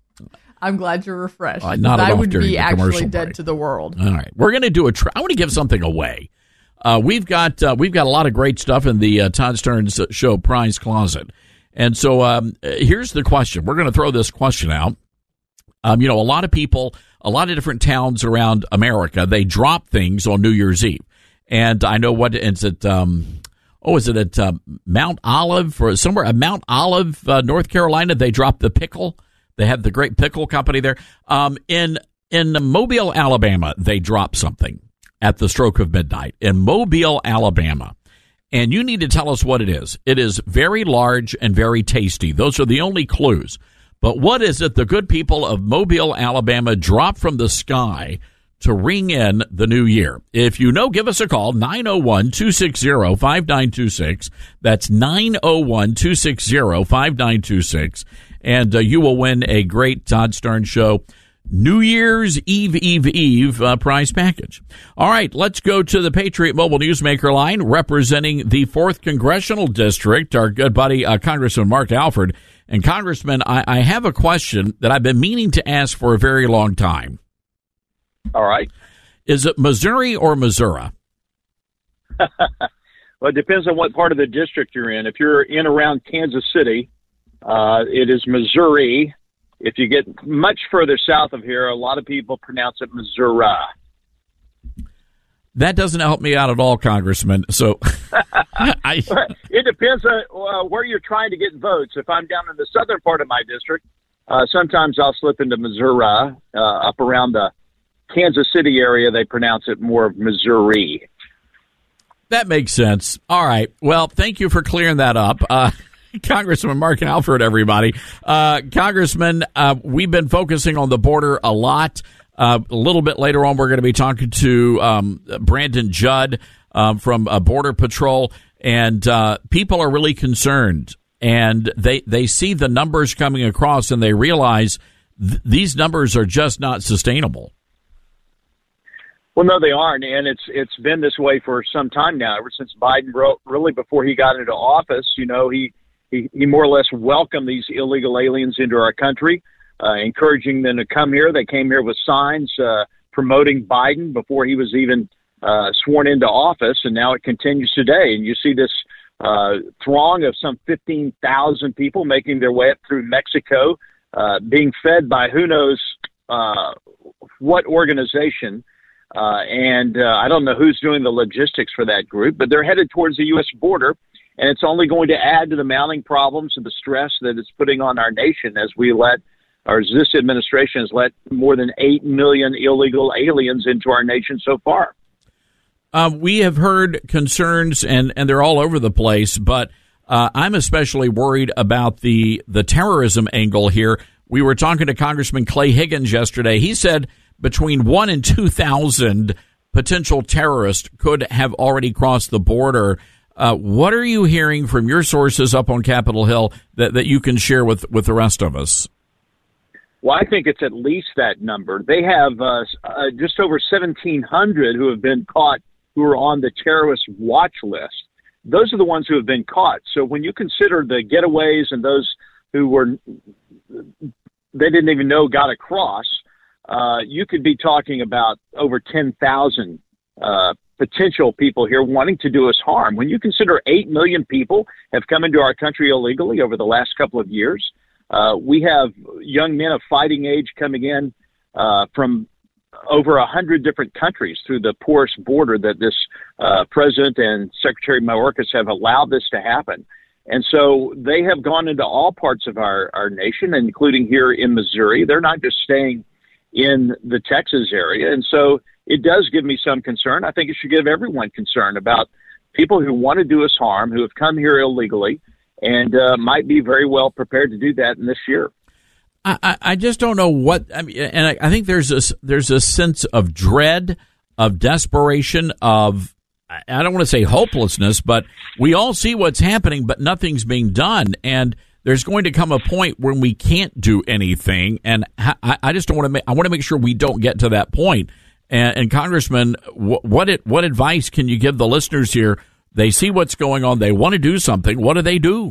I'm glad you're refreshed. Uh, not at I all would during be the actually dead break. to the world. All right, we're going to do a. Tra- I want to give something away. Uh, we've got uh, we've got a lot of great stuff in the uh, Todd Stern's Show prize closet, and so um, here's the question. We're going to throw this question out. Um, you know, a lot of people, a lot of different towns around America, they drop things on New Year's Eve, and I know what is it. Um, oh, is it at uh, Mount Olive or somewhere at Mount Olive, uh, North Carolina? They drop the pickle. They have the great pickle company there. Um, in in Mobile, Alabama, they drop something at the stroke of midnight in Mobile, Alabama. And you need to tell us what it is. It is very large and very tasty. Those are the only clues. But what is it the good people of Mobile, Alabama drop from the sky to ring in the new year? If you know, give us a call, nine oh one, two six zero, five nine two six. That's nine oh one, two six zero, five nine two six. And uh, you will win a great Todd Stern Show New Year's Eve, Eve, Eve uh, prize package. All right, let's go to the Patriot Mobile Newsmaker line representing the fourth Congressional District, our good buddy, uh, Congressman Mark Alford. And, Congressman, I, I have a question that I've been meaning to ask for a very long time. All right. Is it Missouri or Missouri? Well, it depends on what part of the district you're in. If you're in around Kansas City, uh, it is Missouri. If you get much further south of here, a lot of people pronounce it Missouri. That doesn't help me out at all, Congressman. So I, it depends on uh, where you're trying to get votes. If I'm down in the southern part of my district, uh, sometimes I'll slip into Missouri, uh, up around the Kansas City area. They pronounce it more Missouri. That makes sense. All right. Well, thank you for clearing that up. Uh, Congressman Mark Alford, everybody. Uh, Congressman, uh, we've been focusing on the border a lot. Uh, a little bit later on, we're going to be talking to um, Brandon Judd um, from uh, Border Patrol, and uh, people are really concerned, and they they see the numbers coming across, and they realize th- these numbers are just not sustainable. Well, no, they aren't, and it's it's been this way for some time now. Ever since Biden wrote, really before he got into office, you know, he he, he more or less welcomed these illegal aliens into our country. Uh, encouraging them to come here. They came here with signs uh, promoting Biden before he was even uh, sworn into office, and now it continues today. And you see this uh, throng of some fifteen thousand people making their way up through Mexico, uh, being fed by who knows uh, what organization. Uh, and uh, I don't know who's doing the logistics for that group, but they're headed towards the U S border, and it's only going to add to the mounting problems and the stress that it's putting on our nation as we let or as this administration has let more than eight million illegal aliens into our nation so far. Uh, we have heard concerns, and, and they're all over the place, but uh, I'm especially worried about the, the terrorism angle here. We were talking to Congressman Clay Higgins yesterday. He said between one and two thousand potential terrorists could have already crossed the border. Uh, what are you hearing from your sources up on Capitol Hill that, that you can share with, with the rest of us? Well, I think it's at least that number. They have uh, uh, just over seventeen hundred who have been caught who are on the terrorist watch list. Those are the ones who have been caught. So when you consider the getaways and those who were, they didn't even know got across, uh, you could be talking about over ten thousand uh, potential people here wanting to do us harm. When you consider eight million people have come into our country illegally over the last couple of years, Uh, we have young men of fighting age coming in uh, from over a hundred different countries through the porous border that this uh, president and Secretary Mayorkas have allowed this to happen. And so they have gone into all parts of our, our nation, including here in Missouri. They're not just staying in the Texas area. And so it does give me some concern. I think it should give everyone concern about people who want to do us harm, who have come here illegally, and uh, might be very well prepared to do that in this year. I, I just don't know what, I mean, and I, I think there's a, there's a sense of dread, of desperation, of, I don't want to say hopelessness, but we all see what's happening, but nothing's being done. And there's going to come a point when we can't do anything. And I, I just don't want to make, I want to make sure we don't get to that point. And, and Congressman, what, what, it, what advice can you give the listeners here? They see what's going on. They want to do something. What do they do?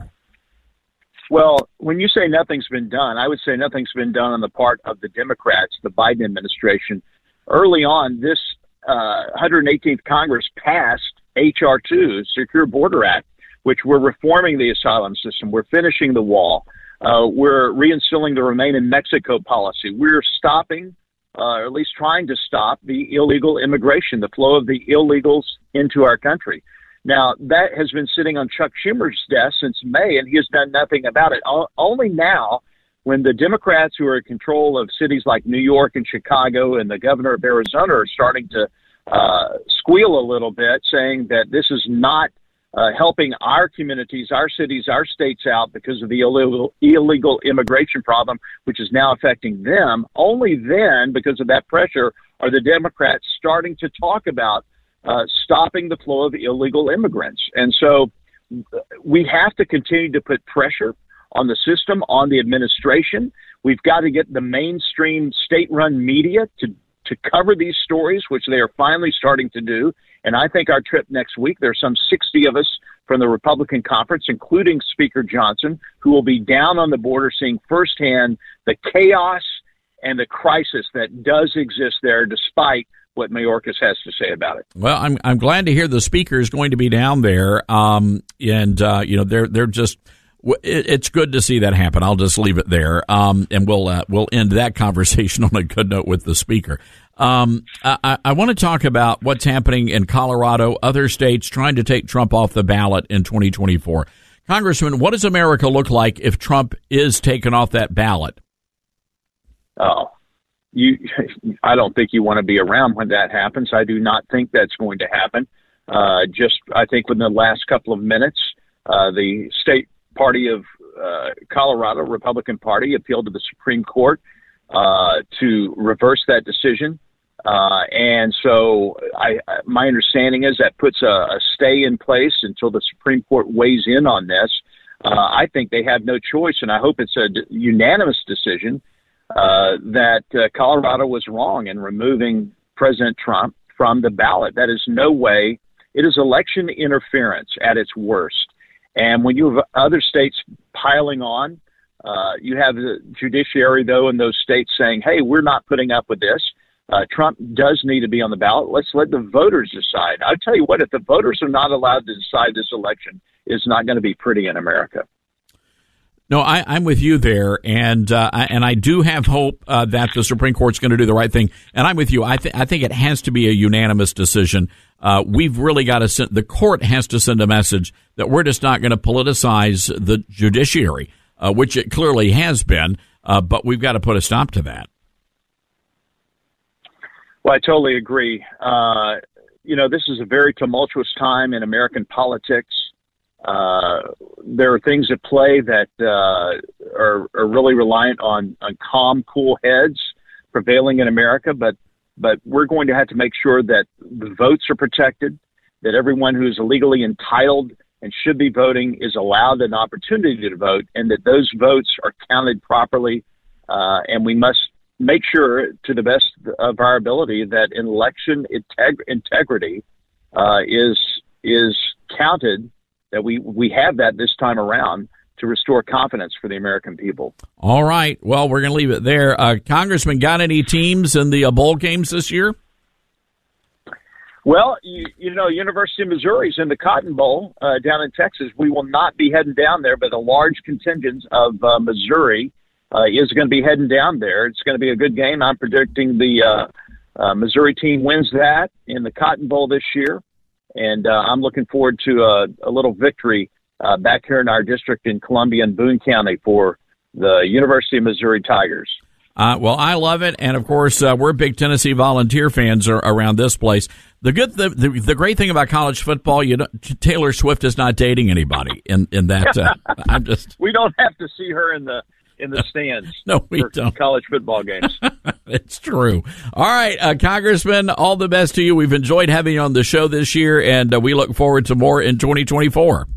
Well, when you say nothing's been done, I would say nothing's been done on the part of the Democrats, the Biden administration. Early on, this uh, one hundred eighteenth Congress passed H R two, Secure Border Act, which we're reforming the asylum system. We're finishing the wall. Uh, we're reinstilling the Remain in Mexico policy. We're stopping, uh, or at least trying to stop, the illegal immigration, the flow of the illegals into our country. Now, that has been sitting on Chuck Schumer's desk since May, and he has done nothing about it. O- only now, when the Democrats who are in control of cities like New York and Chicago and the governor of Arizona are starting to uh, squeal a little bit, saying that this is not uh, helping our communities, our cities, our states out because of the illegal, illegal immigration problem, which is now affecting them. Only then, because of that pressure, are the Democrats starting to talk about Uh, stopping the flow of illegal immigrants. And so we have to continue to put pressure on the system, on the administration. We've got to get the mainstream state-run media to, to cover these stories, which they are finally starting to do. And I think our trip next week, there's some sixty of us from the Republican conference, including Speaker Johnson, who will be down on the border seeing firsthand the chaos and the crisis that does exist there, despite what Mayorkas has to say about it. Well, I'm I'm glad to hear the speaker is going to be down there, um, and uh, you know they're they're just it's good to see that happen. I'll just leave it there, um, and we'll uh, we'll end that conversation on a good note with the speaker. Um, I, I want to talk about what's happening in Colorado, other states trying to take Trump off the ballot in twenty twenty-four. Congressman, what does America look like if Trump is taken off that ballot? Oh, you, I don't think you want to be around when that happens. I do not think that's going to happen. Uh, just, I think within the last couple of minutes, uh, the state party of uh, Colorado, Republican Party, appealed to the Supreme Court uh, to reverse that decision. Uh, and so I, my understanding is that puts a, a stay in place until the Supreme Court weighs in on this. Uh, I think they have no choice, and I hope it's a d- unanimous decision uh, that uh, Colorado was wrong in removing President Trump from the ballot. That is no way. It is election interference at its worst. And when you have other states piling on, uh, you have the judiciary, though, in those states saying, hey, we're not putting up with this. Uh, Trump does need to be on the ballot. Let's let the voters decide. I'll tell you what, if the voters are not allowed to decide this election, it's not going to be pretty in America. No, I, I'm with you there, and uh, I, and I do have hope uh, that the Supreme Court's going to do the right thing. And I'm with you. I, th- I think it has to be a unanimous decision. Uh, we've really got to send, the court has to send a message that we're just not going to politicize the judiciary, uh, which it clearly has been, uh, but we've got to put a stop to that. Well, I totally agree. Uh, you know, this is a very tumultuous time in American politics. Uh, there are things at play that uh, are, are really reliant on, on calm, cool heads prevailing in America, but but we're going to have to make sure that the votes are protected, that everyone who is legally entitled and should be voting is allowed an opportunity to vote, and that those votes are counted properly. Uh, and we must make sure, to the best of our ability, that election integ- integrity uh, is is counted, that we, we have that this time around to restore confidence for the American people. All right. Well, we're going to leave it there. Uh, Congressman, got any teams in the uh, bowl games this year? Well, you, you know, University of Missouri is in the Cotton Bowl uh, down in Texas. We will not be heading down there, but a large contingent of uh, Missouri uh, is going to be heading down there. It's going to be a good game. I'm predicting the uh, uh, Missouri team wins that in the Cotton Bowl this year, and uh, I'm looking forward to a, a little victory uh, back here in our district in Columbia and Boone County for the University of Missouri Tigers. Uh, well, I love it, and of course, uh, we're big Tennessee Volunteer fans are around this place. The good, the, the the great thing about college football, you don't, Taylor Swift is not dating anybody in in that. Uh, I'm just we don't have to see her in the in the stands. No, we for don't. College football games. It's true. All right, uh, Congressman, all the best to you. We've enjoyed having you on the show this year, and uh, we look forward to more in twenty twenty-four.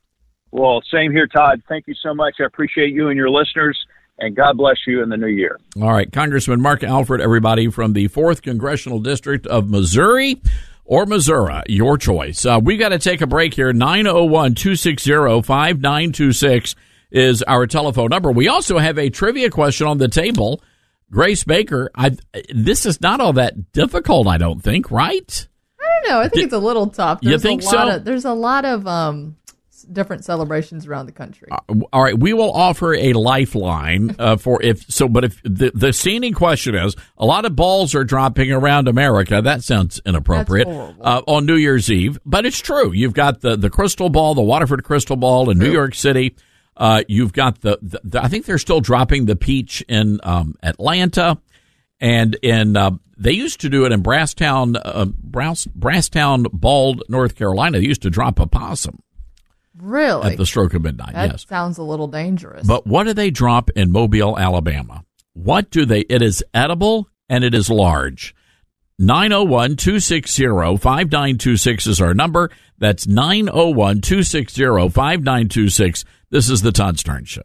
Well, same here, Todd. Thank you so much. I appreciate you and your listeners. And God bless you in the new year. All right. Congressman Mark Alford, everybody, from the fourth Congressional District of Missouri or Missouri, your choice. Uh, we got to take a break here. nine oh one, two six zero, five nine two six is our telephone number. We also have a trivia question on the table. Grace Baker, I, this is not all that difficult, I don't think, right? I don't know. I think Did, it's a little tough. There's you think a lot so? Of, there's a lot of um, different celebrations around the country. Uh, all right, we will offer a lifeline uh, for if so. But if the the standing question is, a lot of balls are dropping around America. That sounds inappropriate uh, on New Year's Eve, but it's true. You've got the the crystal ball, the Waterford crystal ball in New York City. Uh, you've got the, the, the I think they're still dropping the peach in um, Atlanta, and in uh, they used to do it in Brasstown, uh, Brass, Brasstown, Bald, North Carolina. They used to drop a possum. Really? At the stroke of midnight, that yes. Sounds a little dangerous. But what do they drop in Mobile, Alabama? What do they, it is edible and it is large. nine oh one, two six zero, five nine two six is our number. That's nine oh one, two six zero, five nine two six. This is the Todd Stern Show.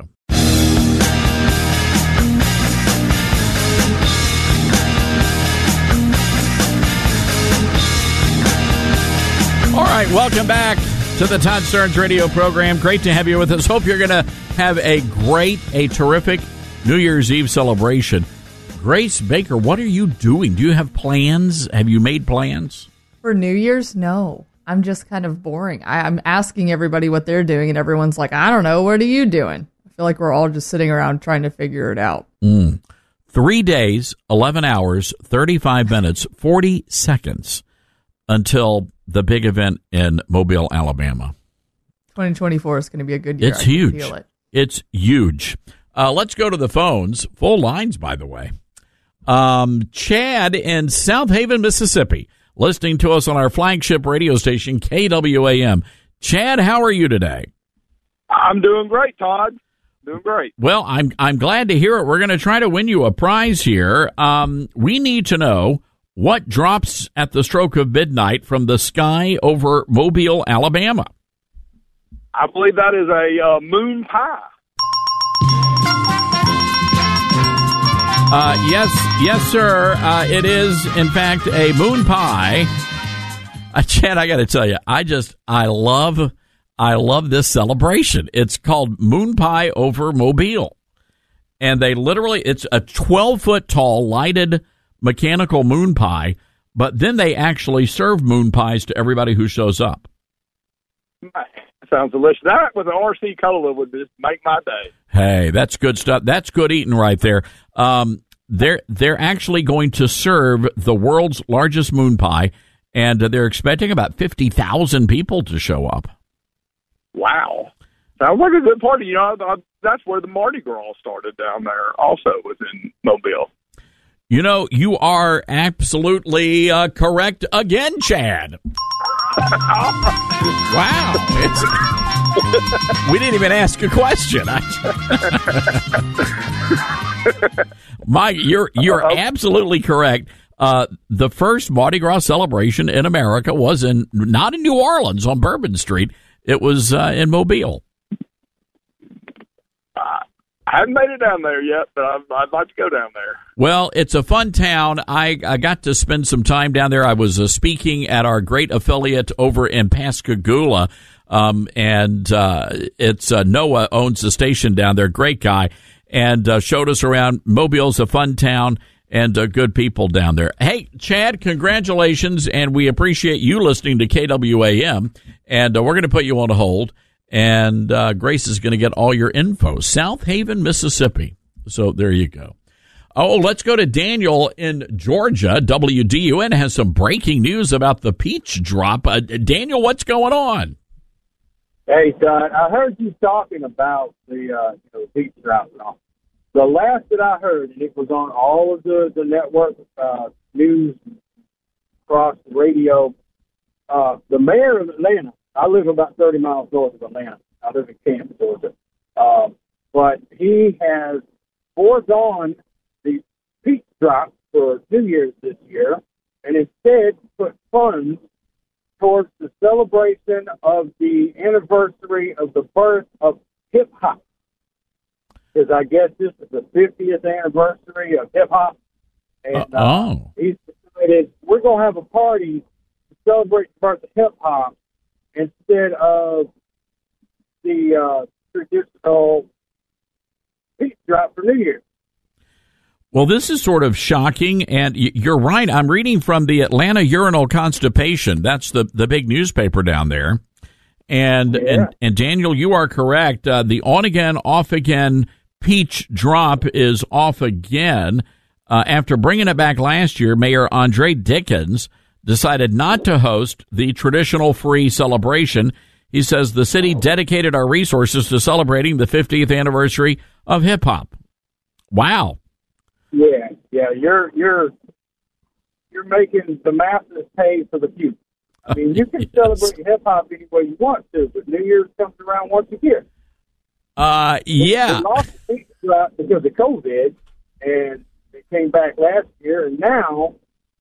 All right, welcome back to the Todd Stern's radio program. Great to have you with us. Hope you're going to have a great, a terrific New Year's Eve celebration. Grace Baker, what are you doing? Do you have plans? Have you made plans? For New Year's? No. I'm just kind of boring. I, I'm asking everybody what they're doing, and everyone's like, I don't know, what are you doing? I feel like we're all just sitting around trying to figure it out. Mm. Three days, eleven hours, thirty-five minutes, forty seconds until the big event in Mobile, Alabama. twenty twenty-four is going to be a good year. It's I can huge. feel it. It's huge. Uh, let's go to the phones. Full lines, by the way. Um, Chad in South Haven, Mississippi, listening to us on our flagship radio station, K W A M. Chad, how are you today? I'm doing great, Todd. Doing great. Well, I'm I'm glad to hear it. We're going to try to win you a prize here. Um, we need to know what drops at the stroke of midnight from the sky over Mobile, Alabama. I believe that is a uh, moon pie. Uh, yes, yes, sir. Uh, it is, in fact, a moon pie. Uh, Chad, I got to tell you, I just, I love, I love this celebration. It's called Moon Pie over Mobile. And they literally, it's a twelve foot tall lighted mechanical moon pie, but then they actually serve moon pies to everybody who shows up. Sounds delicious. That with an R C cola would just make my day. Hey, that's good stuff. That's good eating right there. Um, they're they're actually going to serve the world's largest moon pie, and they're expecting about fifty thousand people to show up. Wow. Sounds like a good party. You know, that's where the Mardi Gras started down there also, was in Mobile. You know, you are absolutely uh, correct again, Chad. Wow. It's, we didn't even ask a question. Mike, you're you're absolutely correct. Uh, the first Mardi Gras celebration in America was in not in New Orleans on Bourbon Street. It was uh, in Mobile. I haven't made it down there yet, but I'd, I'd like to go down there. Well, it's a fun town. I, I got to spend some time down there. I was uh, speaking at our great affiliate over in Pascagoula, um, and uh, it's uh, Noah owns the station down there. Great guy, and uh, showed us around. Mobile's a fun town, and uh, good people down there. Hey, Chad, congratulations, and we appreciate you listening to K W A M, and uh, we're going to put you on hold. And uh, Grace is going to get all your info. South Haven, Mississippi. So there you go. Oh, let's go to Daniel in Georgia. W D U N has some breaking news about the peach drop. Uh, Daniel, what's going on? Hey, Todd, I heard you talking about the uh, you know, peach drop and all. The last that I heard, and it was on all of the, the network uh, news across the radio, uh, the mayor of Atlanta, I live about thirty miles north of Atlanta. I live in Camp, Georgia. Uh, but he has foregone the peach drop for New Year's this year and instead put funds towards the celebration of the anniversary of the birth of hip-hop. Because I guess this is the fiftieth anniversary of hip-hop. And uh, oh. he's decided we're going to have a party to celebrate the birth of hip-hop instead of the uh, traditional peach drop for New Year's. Well, this is sort of shocking, and you're right. I'm reading from the Atlanta Urinal Constipation. That's the, the big newspaper down there. And, yeah. and and Daniel, you are correct. Uh, the on-again, off-again peach drop is off again. Uh, after bringing it back last year, Mayor Andre Dickens decided not to host the traditional free celebration. He says the city dedicated our resources to celebrating the fiftieth anniversary of hip-hop. Wow. Yeah, yeah, you're you're you're making the masses pay for the few. I mean, you can yes. celebrate hip-hop any way you want to, but New Year's comes around once a year. Uh, yeah. They lost the peach drop because of COVID, and it came back last year, and now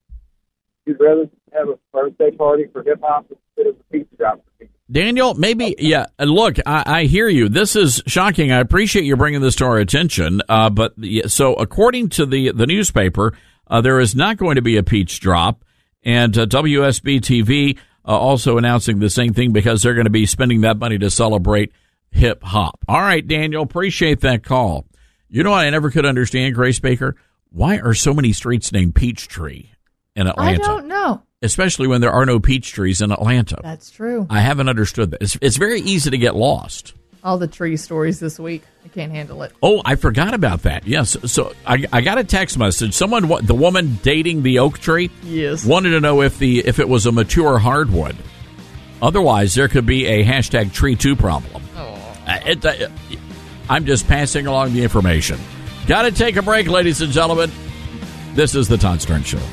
you'd rather have a birthday party for hip-hop instead of a peach drop. Daniel, maybe, yeah, look, I, I hear you. This is shocking. I appreciate you bringing this to our attention. Uh, but so according to the, the newspaper, uh, there is not going to be a peach drop. And uh, W S B T V uh, also announcing the same thing because they're going to be spending that money to celebrate hip hop. All right, Daniel, appreciate that call. You know what I never could understand, Grace Baker? Why are so many streets named Peachtree in Atlanta? I don't know. especially when there are no peach trees in Atlanta. That's true. I haven't understood that. It's, it's very easy to get lost. All the tree stories this week. I can't handle it. Oh, I forgot about that. Yes. So I, I got a text message. Someone, the woman dating the oak tree, yes, wanted to know if the if it was a mature hardwood. Otherwise, there could be a hashtag tree two problem. Oh. Uh, it, uh, I'm just passing along the information. Got to take a break, ladies and gentlemen. This is the Todd Stern Show.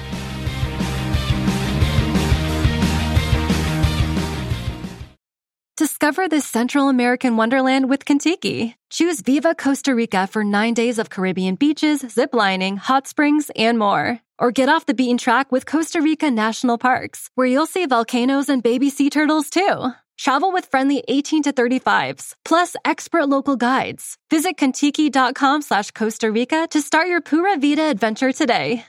Discover this Central American wonderland with Kentucky. Choose Viva Costa Rica for nine days of Caribbean beaches, zip lining, hot springs, and more. Or get off the beaten track with Costa Rica National Parks, where you'll see volcanoes and baby sea turtles too. Travel with friendly eighteen to thirty-fives, plus expert local guides. Visit Kentucky.com slash Costa Rica to start your Pura Vida adventure today.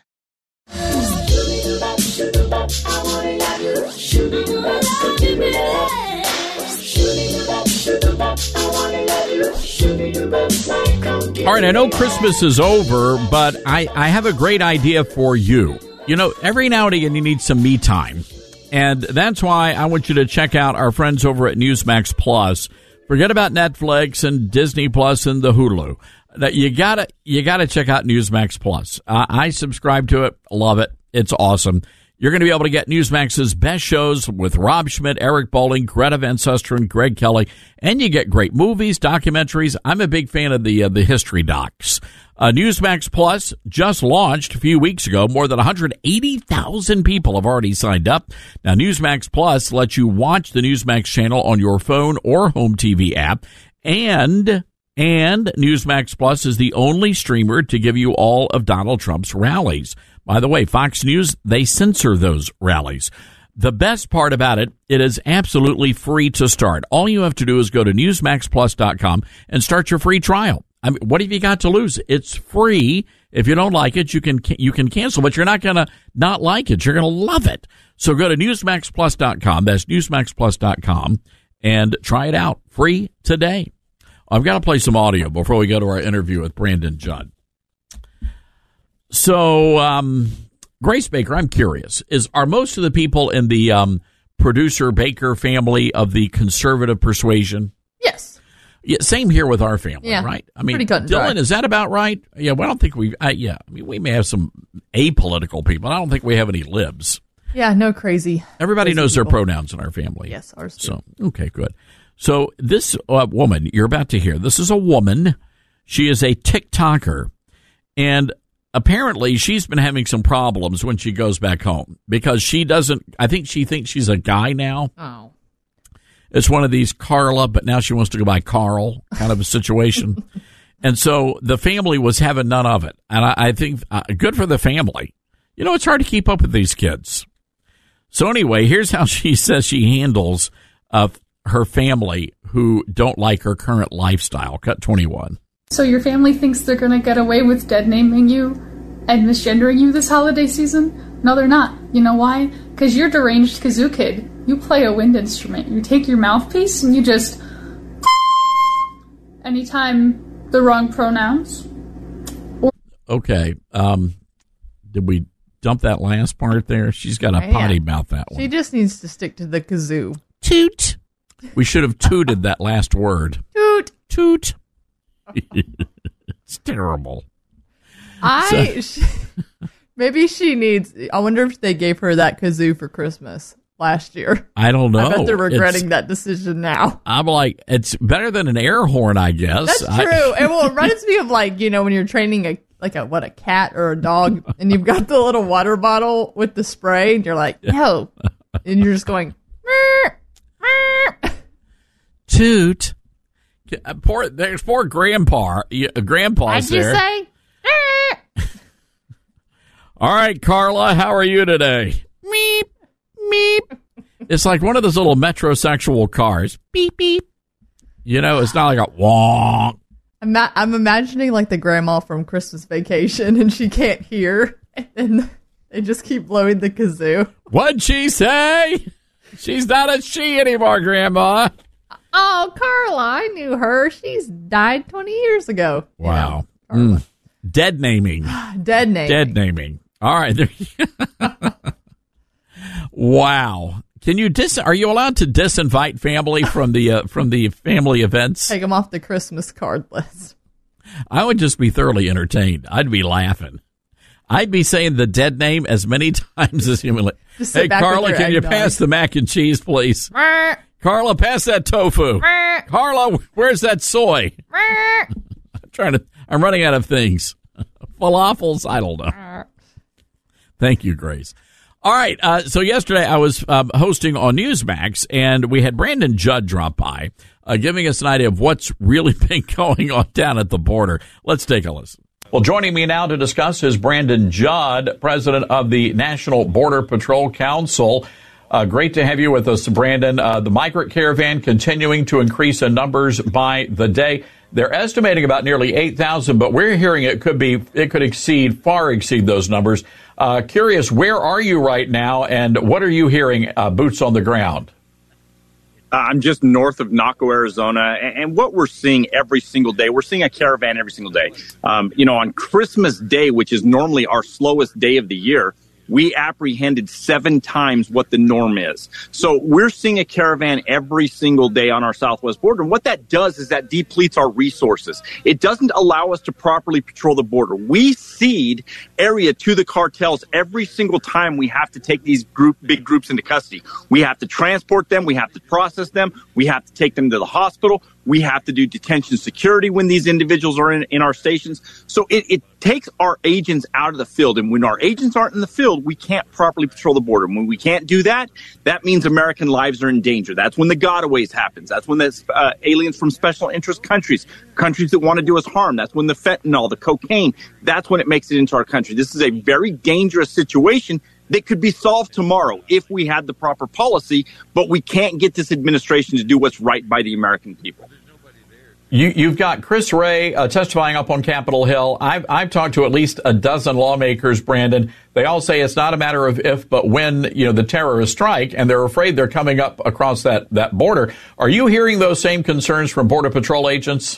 All right, I know Christmas is over, but I, I have a great idea for you. You know, every now and again you need some me time, and that's why I want you to check out our friends over at Newsmax Plus. Forget about Netflix and Disney Plus and the Hulu. You gotta you gotta check out Newsmax Plus. Uh, I subscribe to it, love it. It's awesome. You're going to be able to get Newsmax's best shows with Rob Schmidt, Eric Bolling, Greta Van Susteren, Greg Kelly, and you get great movies, documentaries. I'm a big fan of the uh, the history docs. Uh, Newsmax Plus just launched a few weeks ago. More than one hundred eighty thousand people have already signed up. Now, Newsmax Plus lets you watch the Newsmax channel on your phone or home T V app, and and Newsmax Plus is the only streamer to give you all of Donald Trump's rallies. By the way, Fox News, they censor those rallies. The best part about it, it is absolutely free to start. All you have to do is go to Newsmax Plus dot com and start your free trial. I mean, what have you got to lose? It's free. If you don't like it, you can you can cancel, but you're not going to not like it. You're going to love it. So go to Newsmax Plus dot com. That's Newsmax Plus dot com and try it out free today. I've got to play some audio before we go to our interview with Brandon Judd. So, um, Grace Baker, I'm curious, is are most of the people in the um, producer Baker family of the conservative persuasion? Yes. Yeah, same here with our family, yeah, right? I mean, pretty cut and Dylan, dry. is that about right? Yeah, well, I don't think we, uh, yeah, I mean, we may have some apolitical people. I don't think we have any libs. Yeah, no crazy. Everybody crazy knows people. their pronouns in our family. Yes, ours too. So, okay, good. So this uh, woman you're about to hear, this is a woman. She is a TikToker, and apparently she's been having some problems when she goes back home because she doesn't, I think she thinks she's a guy now. Oh. It's one of these Carla, but now she wants to go by Carl kind of a situation. And so the family was having none of it. And I, I think uh, good for the family. You know, it's hard to keep up with these kids. So anyway, here's how she says she handles uh, her family who don't like her current lifestyle. Cut twenty-one. So your family thinks they're going to get away with dead naming you and misgendering you this holiday season? No, they're not. You know why? Because you're deranged kazoo kid. You play a wind instrument. You take your mouthpiece and you just anytime the wrong pronouns. Or- okay. Um, did we dump that last part there? She's got a Yeah. potty mouth, that one. She just needs to stick to the kazoo. Toot. We should have tooted that last word. Toot. Toot. It's terrible. I she, maybe she needs. I wonder if they gave her that kazoo for Christmas last year. I don't know. I bet they're regretting It's- that decision now. I'm like, it's better than an air horn, I guess. That's I- true. And well, it reminds me of like, you know, when you're training a like a what a cat or a dog, and you've got the little water bottle with the spray, and you're like, no, and you're just going, meow, meow. Toot. Uh, Poor, there's poor grandpa. Yeah, grandpa's What'd you there. say? All right, Carla, how are you today? Meep, meep. It's like one of those little metrosexual cars. Beep, beep. You know, it's not like a wonk. I'm, ma- I'm imagining like the grandma from Christmas Vacation, and she can't hear, and they just keep blowing the kazoo. What'd she say? She's not a she anymore, Grandma. Oh, Carla, I knew her. She's died twenty years ago. Wow. Mm. Dead naming. Dead name. Dead naming. All right. There Wow. Can you dis? Are you allowed to disinvite family from the uh, from the family events? Take them off the Christmas card list. I would just be thoroughly entertained. I'd be laughing. I'd be saying the dead name as many times as humanly. Hey, Carla, can you pass the mac and cheese, please? Carla, pass that tofu. Carla, where's that soy? I'm trying to. I'm running out of things. Falafels. I don't know. Thank you, Grace. All right, uh, so yesterday I was um, hosting on Newsmax, and we had Brandon Judd drop by, uh, giving us an idea of what's really been going on down at the border. Let's take a listen. Well, joining me now to discuss is Brandon Judd, president of the National Border Patrol Council. Uh, great to have you with us, Brandon. Uh, the migrant caravan continuing to increase in numbers by the day. They're estimating about nearly eight thousand, but we're hearing it could be, it could exceed, far exceed those numbers. Uh, curious, where are you right now, and what are you hearing, uh, boots on the ground? Uh, I'm just north of Naco, Arizona, and, and what we're seeing every single day, we're seeing a caravan every single day. Um, you know, on Christmas Day, which is normally our slowest day of the year, we apprehended seven times what the norm is. So we're seeing a caravan every single day on our southwest border. And what that does is that depletes our resources. It doesn't allow us to properly patrol the border. We cede area to the cartels every single time we have to take these group, big groups into custody. We have to transport them. We have to process them. We have to take them to the hospital. We have to do detention security when these individuals are in, in our stations. So it, it takes our agents out of the field. And when our agents aren't in the field, we can't properly patrol the border. When we can't do that, that means American lives are in danger. That's when the gotaways happens. That's when there's uh, aliens from special interest countries, countries that want to do us harm. That's when the fentanyl, the cocaine, that's when it makes it into our country. This is a very dangerous situation that could be solved tomorrow if we had the proper policy, but we can't get this administration to do what's right by the American people. You, you've got Chris Wray uh, testifying up on Capitol Hill. I've, I've talked to at least a dozen lawmakers, Brandon. They all say it's not a matter of if, but when, you know, the terrorists strike, and they're afraid they're coming up across that, that border. Are you hearing those same concerns from Border Patrol agents?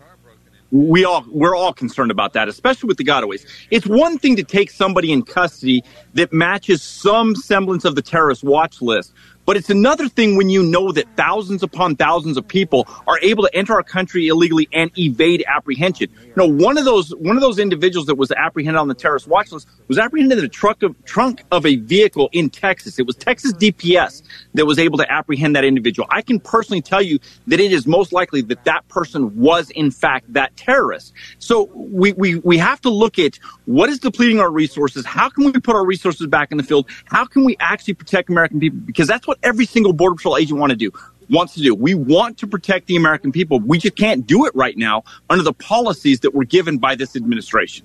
We all, we're all concerned about that, especially with the gotaways. It's one thing to take somebody in custody that matches some semblance of the terrorist watch list. But it's another thing when you know that thousands upon thousands of people are able to enter our country illegally and evade apprehension. You know, one of those one of those individuals that was apprehended on the terrorist watch list was apprehended in the trunk of, trunk of a vehicle in Texas. It was Texas D P S that was able to apprehend that individual. I can personally tell you that it is most likely that that person was, in fact, that terrorist. So we, we, we have to look at what is depleting our resources. How can we put our resources back in the field? How can we actually protect American people? Because that's what every single Border Patrol agent want to do, wants to do. We want to protect the American people. We just can't do it right now under the policies that were given by this administration.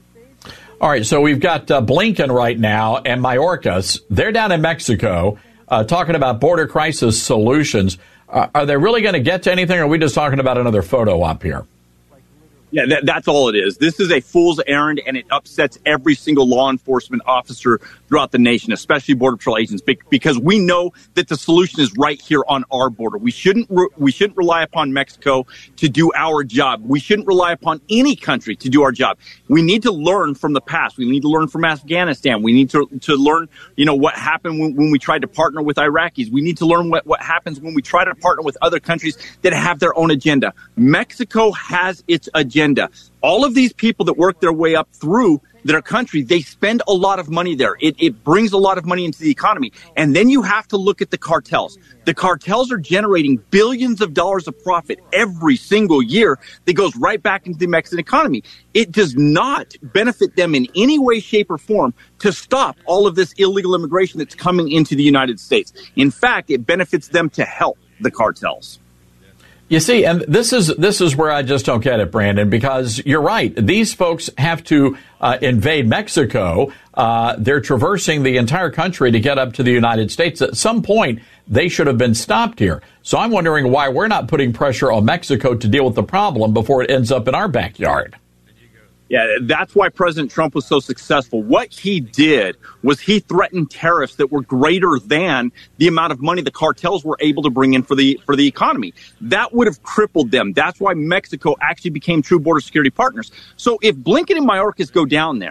All right, so we've got uh, Blinken right now and Mayorkas. They're down in Mexico uh, talking about border crisis solutions. Uh, are they really going to get to anything, or are we just talking about another photo op here? Yeah, that, that's all it is. This is a fool's errand, and it upsets every single law enforcement officer throughout the nation, especially Border Patrol agents, because we know that the solution is right here on our border. We shouldn't re- we shouldn't rely upon Mexico to do our job. We shouldn't rely upon any country to do our job. We need to learn from the past. We need to learn from Afghanistan. We need to to learn, you know, what happened when, when we tried to partner with Iraqis. We need to learn what, what happens when we try to partner with other countries that have their own agenda. Mexico has its agenda. All of these people that work their way up through their country, they spend a lot of money there. It, it brings a lot of money into the economy. And then you have to look at the cartels. The cartels are generating billions of dollars of profit every single year that goes right back into the Mexican economy. It does not benefit them in any way, shape, or form to stop all of this illegal immigration that's coming into the United States. In fact, it benefits them to help the cartels. You see, and this is this is where I just don't get it, Brandon, because you're right. These folks have to uh, invade Mexico. Uh, they're traversing the entire country to get up to the United States. At some point, they should have been stopped here. So I'm wondering why we're not putting pressure on Mexico to deal with the problem before it ends up in our backyard. Yeah, that's why President Trump was so successful. What he did was he threatened tariffs that were greater than the amount of money the cartels were able to bring in for the for the economy. That would have crippled them. That's why Mexico actually became true border security partners. So if Blinken and Mayorkas go down there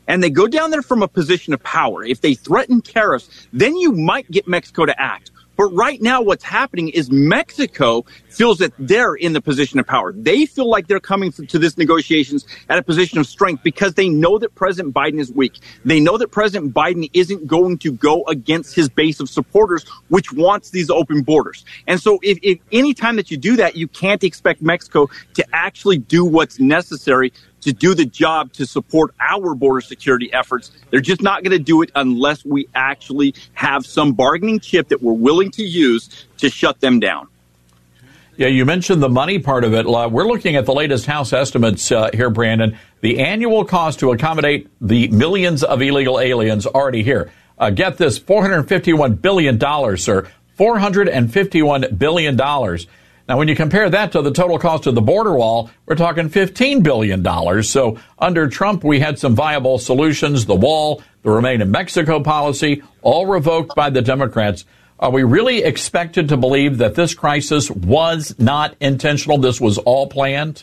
and they go down there from a position of power, if they threaten tariffs, then you might get Mexico to act. But right now what's happening is Mexico feels that they're in the position of power. They feel like they're coming to this negotiations at a position of strength because they know that President Biden is weak. They know that President Biden isn't going to go against his base of supporters, which wants these open borders. And so if, if any time that you do that, you can't expect Mexico to actually do what's necessary to do the job to support our border security efforts. They're just not going to do it unless we actually have some bargaining chip that we're willing to use to shut them down. Yeah, you mentioned the money part of it. Uh, we're looking at the latest House estimates uh, here, Brandon. The annual cost to accommodate the millions of illegal aliens already here. Uh, get this, four hundred fifty-one billion dollars, sir. four hundred fifty-one billion dollars. Now, when you compare that to the total cost of the border wall, we're talking fifteen billion dollars. So under Trump, we had some viable solutions. The wall, the Remain in Mexico policy, all revoked by the Democrats. Are we really expected to believe that this crisis was not intentional? This was all planned?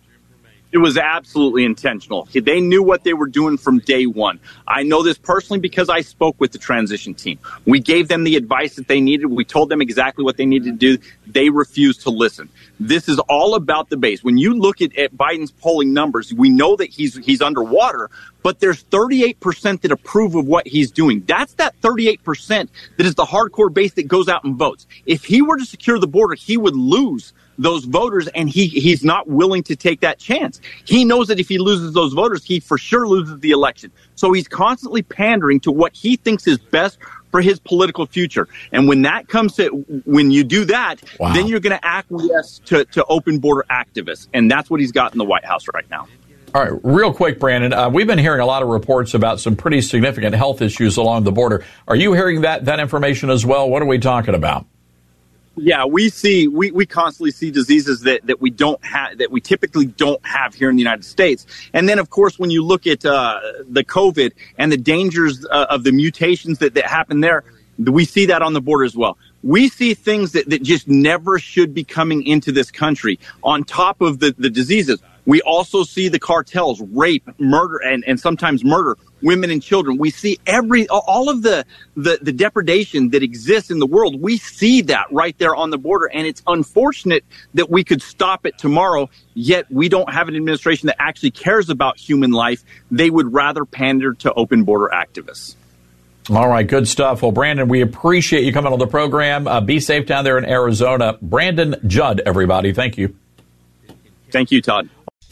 It was absolutely intentional. They knew what they were doing from day one. I know this personally because I spoke with the transition team. We gave them the advice that they needed. We told them exactly what they needed to do. They refused to listen. This is all about the base. When you look at, at Biden's polling numbers, we know that he's he's underwater, but there's thirty-eight percent that approve of what he's doing. That's that thirty-eight percent that is the hardcore base that goes out and votes. If he were to secure the border, he would lose those voters, and he he's not willing to take that chance. He knows that if he loses those voters, he for sure loses the election. So he's constantly pandering to what he thinks is best for his political future. And when that comes to, when you do that, wow. then you're going to acquiesce to, to open border activists. And that's what he's got in the White House right now. All right, real quick, Brandon, uh, we've been hearing a lot of reports about some pretty significant health issues along the border. Are you hearing that, that information as well? What are we talking about? Yeah, we see we, we constantly see diseases that, that we don't have that we typically don't have here in the United States. And then, of course, when you look at uh, the COVID and the dangers uh, of the mutations that, that happen there, we see that on the border as well. We see things that, that just never should be coming into this country on top of the, the diseases. We also see the cartels rape, murder, and, and sometimes murder women and children. We see every all of the, the, the depredation that exists in the world. We see that right there on the border, and it's unfortunate that we could stop it tomorrow, yet we don't have an administration that actually cares about human life. They would rather pander to open border activists. All right, good stuff. Well, Brandon, we appreciate you coming on the program. Uh, be safe down there in Arizona. Brandon Judd, everybody. Thank you. Thank you, Todd.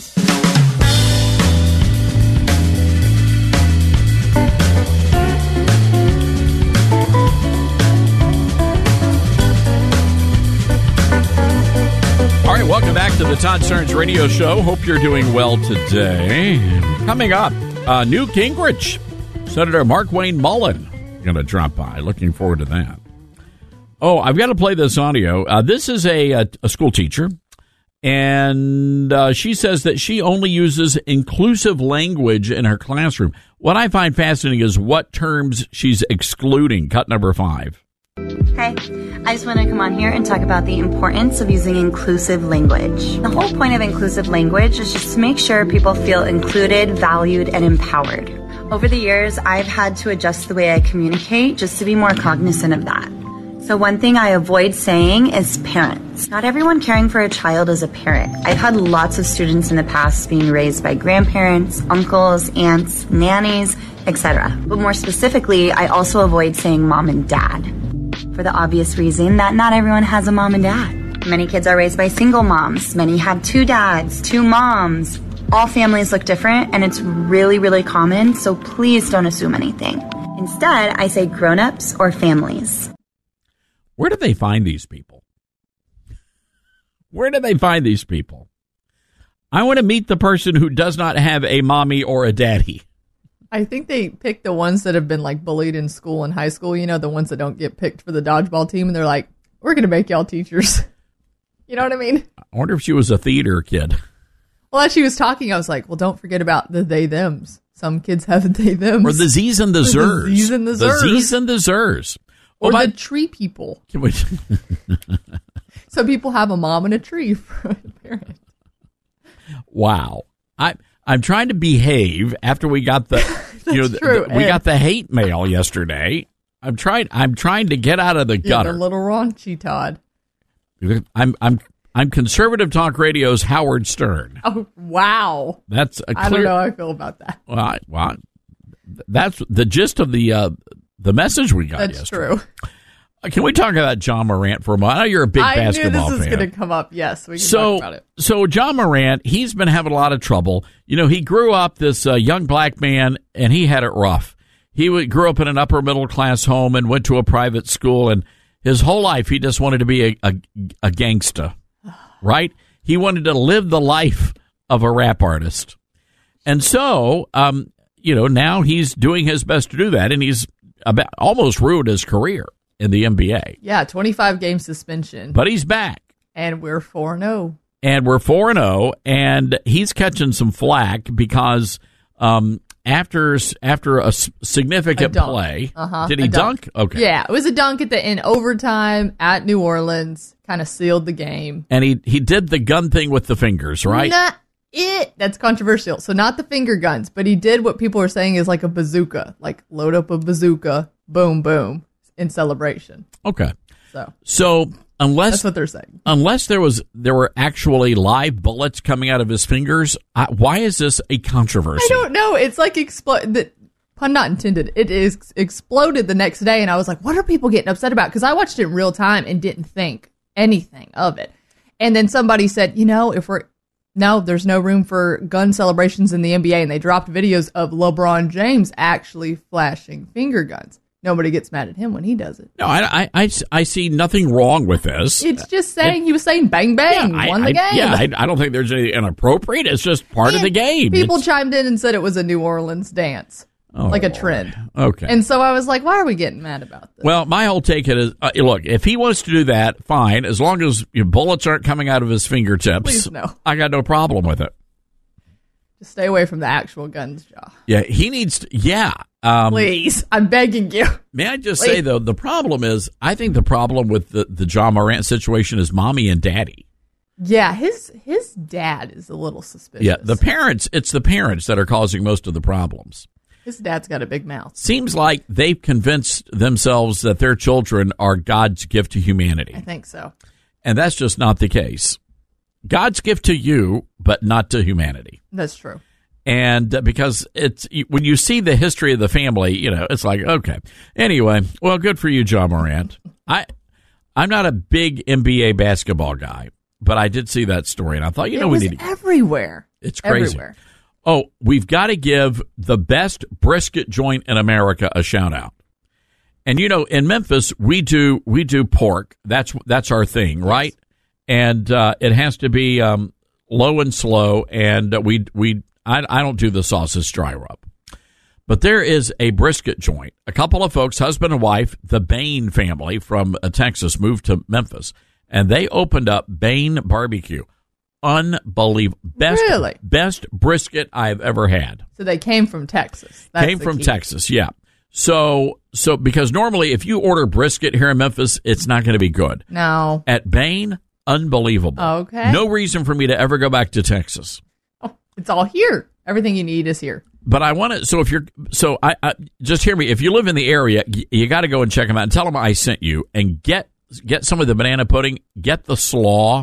All right, welcome back to the Todd Starnes Radio Show. Hope you're doing well today. Coming up, uh, Newt Gingrich, Senator Markwayne Mullin going to drop by. Looking forward to that. Oh, I've got to play this audio. Uh, this is a, a, a school teacher, and uh, she says that she only uses inclusive language in her classroom. What I find fascinating is what terms she's excluding. Cut number five. Hi, I just want to come on here and talk about the importance of using inclusive language. The whole point of inclusive language is just to make sure people feel included, valued, and empowered. Over the years, I've had to adjust the way I communicate just to be more cognizant of that. So one thing I avoid saying is parents. Not everyone caring for a child is a parent. I've had lots of students in the past being raised by grandparents, uncles, aunts, nannies, et cetera. But more specifically, I also avoid saying mom and dad, for the obvious reason that not everyone has a mom and dad. Many kids are raised by single moms. Many have two dads, two moms. All families look different, and it's really, really common, so please don't assume anything. Instead, I say grown-ups or families. Where do they find these people? Where do they find these people? I want to meet the person who does not have a mommy or a daddy. I think they pick the ones that have been like bullied in school and high school, you know, the ones that don't get picked for the dodgeball team, and they're like, we're going to make y'all teachers. You know what I mean? I wonder if she was a theater kid. Well, as she was talking, I was like, well, don't forget about the they-thems. Some kids have they-thems. Or the Z's and the Zers. The Z's and the Zers. The Z's and the Zers. Or well, the tree people. Can we... So people have a mom and a tree for a parent. Wow. I, I'm trying to behave after we got the you know, th- true, th- we Ed. got the hate mail yesterday. I'm trying. I'm trying to get out of the You're gutter. the little raunchy Todd. I'm. I'm. I'm conservative talk radio's Howard Stern. Oh, wow. That's a clear. I don't know how I feel about that. Well, I, well that's the gist of the uh, the message we got. That's yesterday. true. Can we talk about John Morant for a moment? I know you're a big I basketball knew this was fan. going to come up. Yes, we can so, talk about it. so John Morant, he's been having a lot of trouble. You know, he grew up this uh, young black man, and he had it rough. He w- grew up in an upper middle class home and went to a private school, and his whole life he just wanted to be a, a, a gangsta, right? He wanted to live the life of a rap artist. And so, um, you know, now he's doing his best to do that, and he's about, almost ruined his career in the N B A. Yeah, twenty-five game suspension. But he's back. And we're four and oh. And we're four and oh, and he's catching some flack because um, after after a s- significant A dunk. play, Uh-huh, did he a dunk. dunk? Okay. Yeah, it was a dunk at the end, overtime at New Orleans, kind of sealed the game. And he, he did the gun thing with the fingers, right? Not it. That's controversial. So not the finger guns, but he did what people are saying is like a bazooka, like load up a bazooka, boom, boom, in celebration. Okay. So, So unless that's what they're saying. Unless there was there were actually live bullets coming out of his fingers, I, why is this a controversy? I don't know. It's like explode. Pun not intended. It is exploded the next day, and I was like, "What are people getting upset about?" Because I watched it in real time and didn't think anything of it. And then somebody said, "You know, if we're no, there's no room for gun celebrations in the N B A," and they dropped videos of LeBron James actually flashing finger guns. Nobody gets mad at him when he does it. No, I, I, I, I see nothing wrong with this. It's just saying, he was saying bang, bang, I, won the I- game. Yeah, I, I don't think there's anything inappropriate. It's just part of the game. People It's- chimed in and said it was a New Orleans dance, Oh, like a Lord. trend. Okay. And so I was like, why are we getting mad about this? Well, my whole take is, uh, look, if he wants to do that, fine. As long as your bullets aren't coming out of his fingertips, Please, no. I got no problem with it. Just stay away from the actual guns, Joe. Yeah, he needs to, yeah. Um, Please, I'm begging you. May I just Please. say, though, the problem is, I think the problem with the, the John Morant situation is mommy and daddy. Yeah, his his dad is a little suspicious. Yeah, the parents, it's the parents that are causing most of the problems. His dad's got a big mouth. Seems like they've convinced themselves that their children are God's gift to humanity. I think so. And that's just not the case. God's gift to you, but not to humanity. That's true. And uh, because it's when you see the history of the family, you know, it's like, okay. Anyway, well, good for you, John Morant. I, I'm not a big N B A basketball guy, but I did see that story, and I thought, you it know, was we need to. everywhere. It's crazy. Everywhere. Oh, we've got to give the best brisket joint in America a shout out. And you know, in Memphis, we do we do pork. That's that's our thing, right? And uh, it has to be um, low and slow. And uh, we we I, I don't do the sausage dry rub, but there is a brisket joint. A couple of folks, husband and wife, the Bain family from uh, Texas, moved to Memphis, and they opened up Bain Barbecue. Unbelievable. Best, Really? best brisket I've ever had. So they came from Texas. That's Came the from key. Texas, yeah. So, so because normally if you order brisket here in Memphis, it's not going to be good. No. At Bain, unbelievable. Okay. No reason for me to ever go back to Texas. Oh, it's all here. Everything you need is here. But I want to. So if you're, so I, I just hear me. If you live in the area, you, you got to go and check them out and tell them I sent you, and get get some of the banana pudding, get the slaw,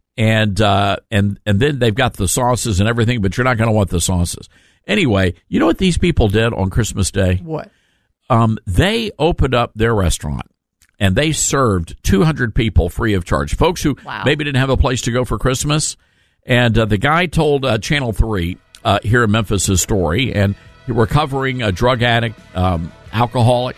and uh, and and then they've got the sauces and everything. But you're not going to want the sauces anyway. You know what these people did on Christmas Day? What? Um, they opened up their restaurant and they served two hundred people free of charge. Folks who Wow. maybe didn't have a place to go for Christmas. And uh, the guy told uh, Channel three uh, here in Memphis his story, and he recovering a drug addict, um, alcoholic,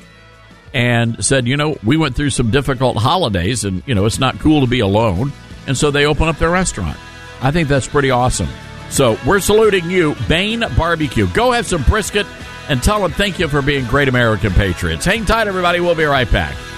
and said, you know, we went through some difficult holidays and, you know, it's not cool to be alone. And so they open up their restaurant. I think that's pretty awesome. So we're saluting you, Bain Barbecue. Go have some brisket and tell them thank you for being great American patriots. Hang tight, everybody. We'll be right back.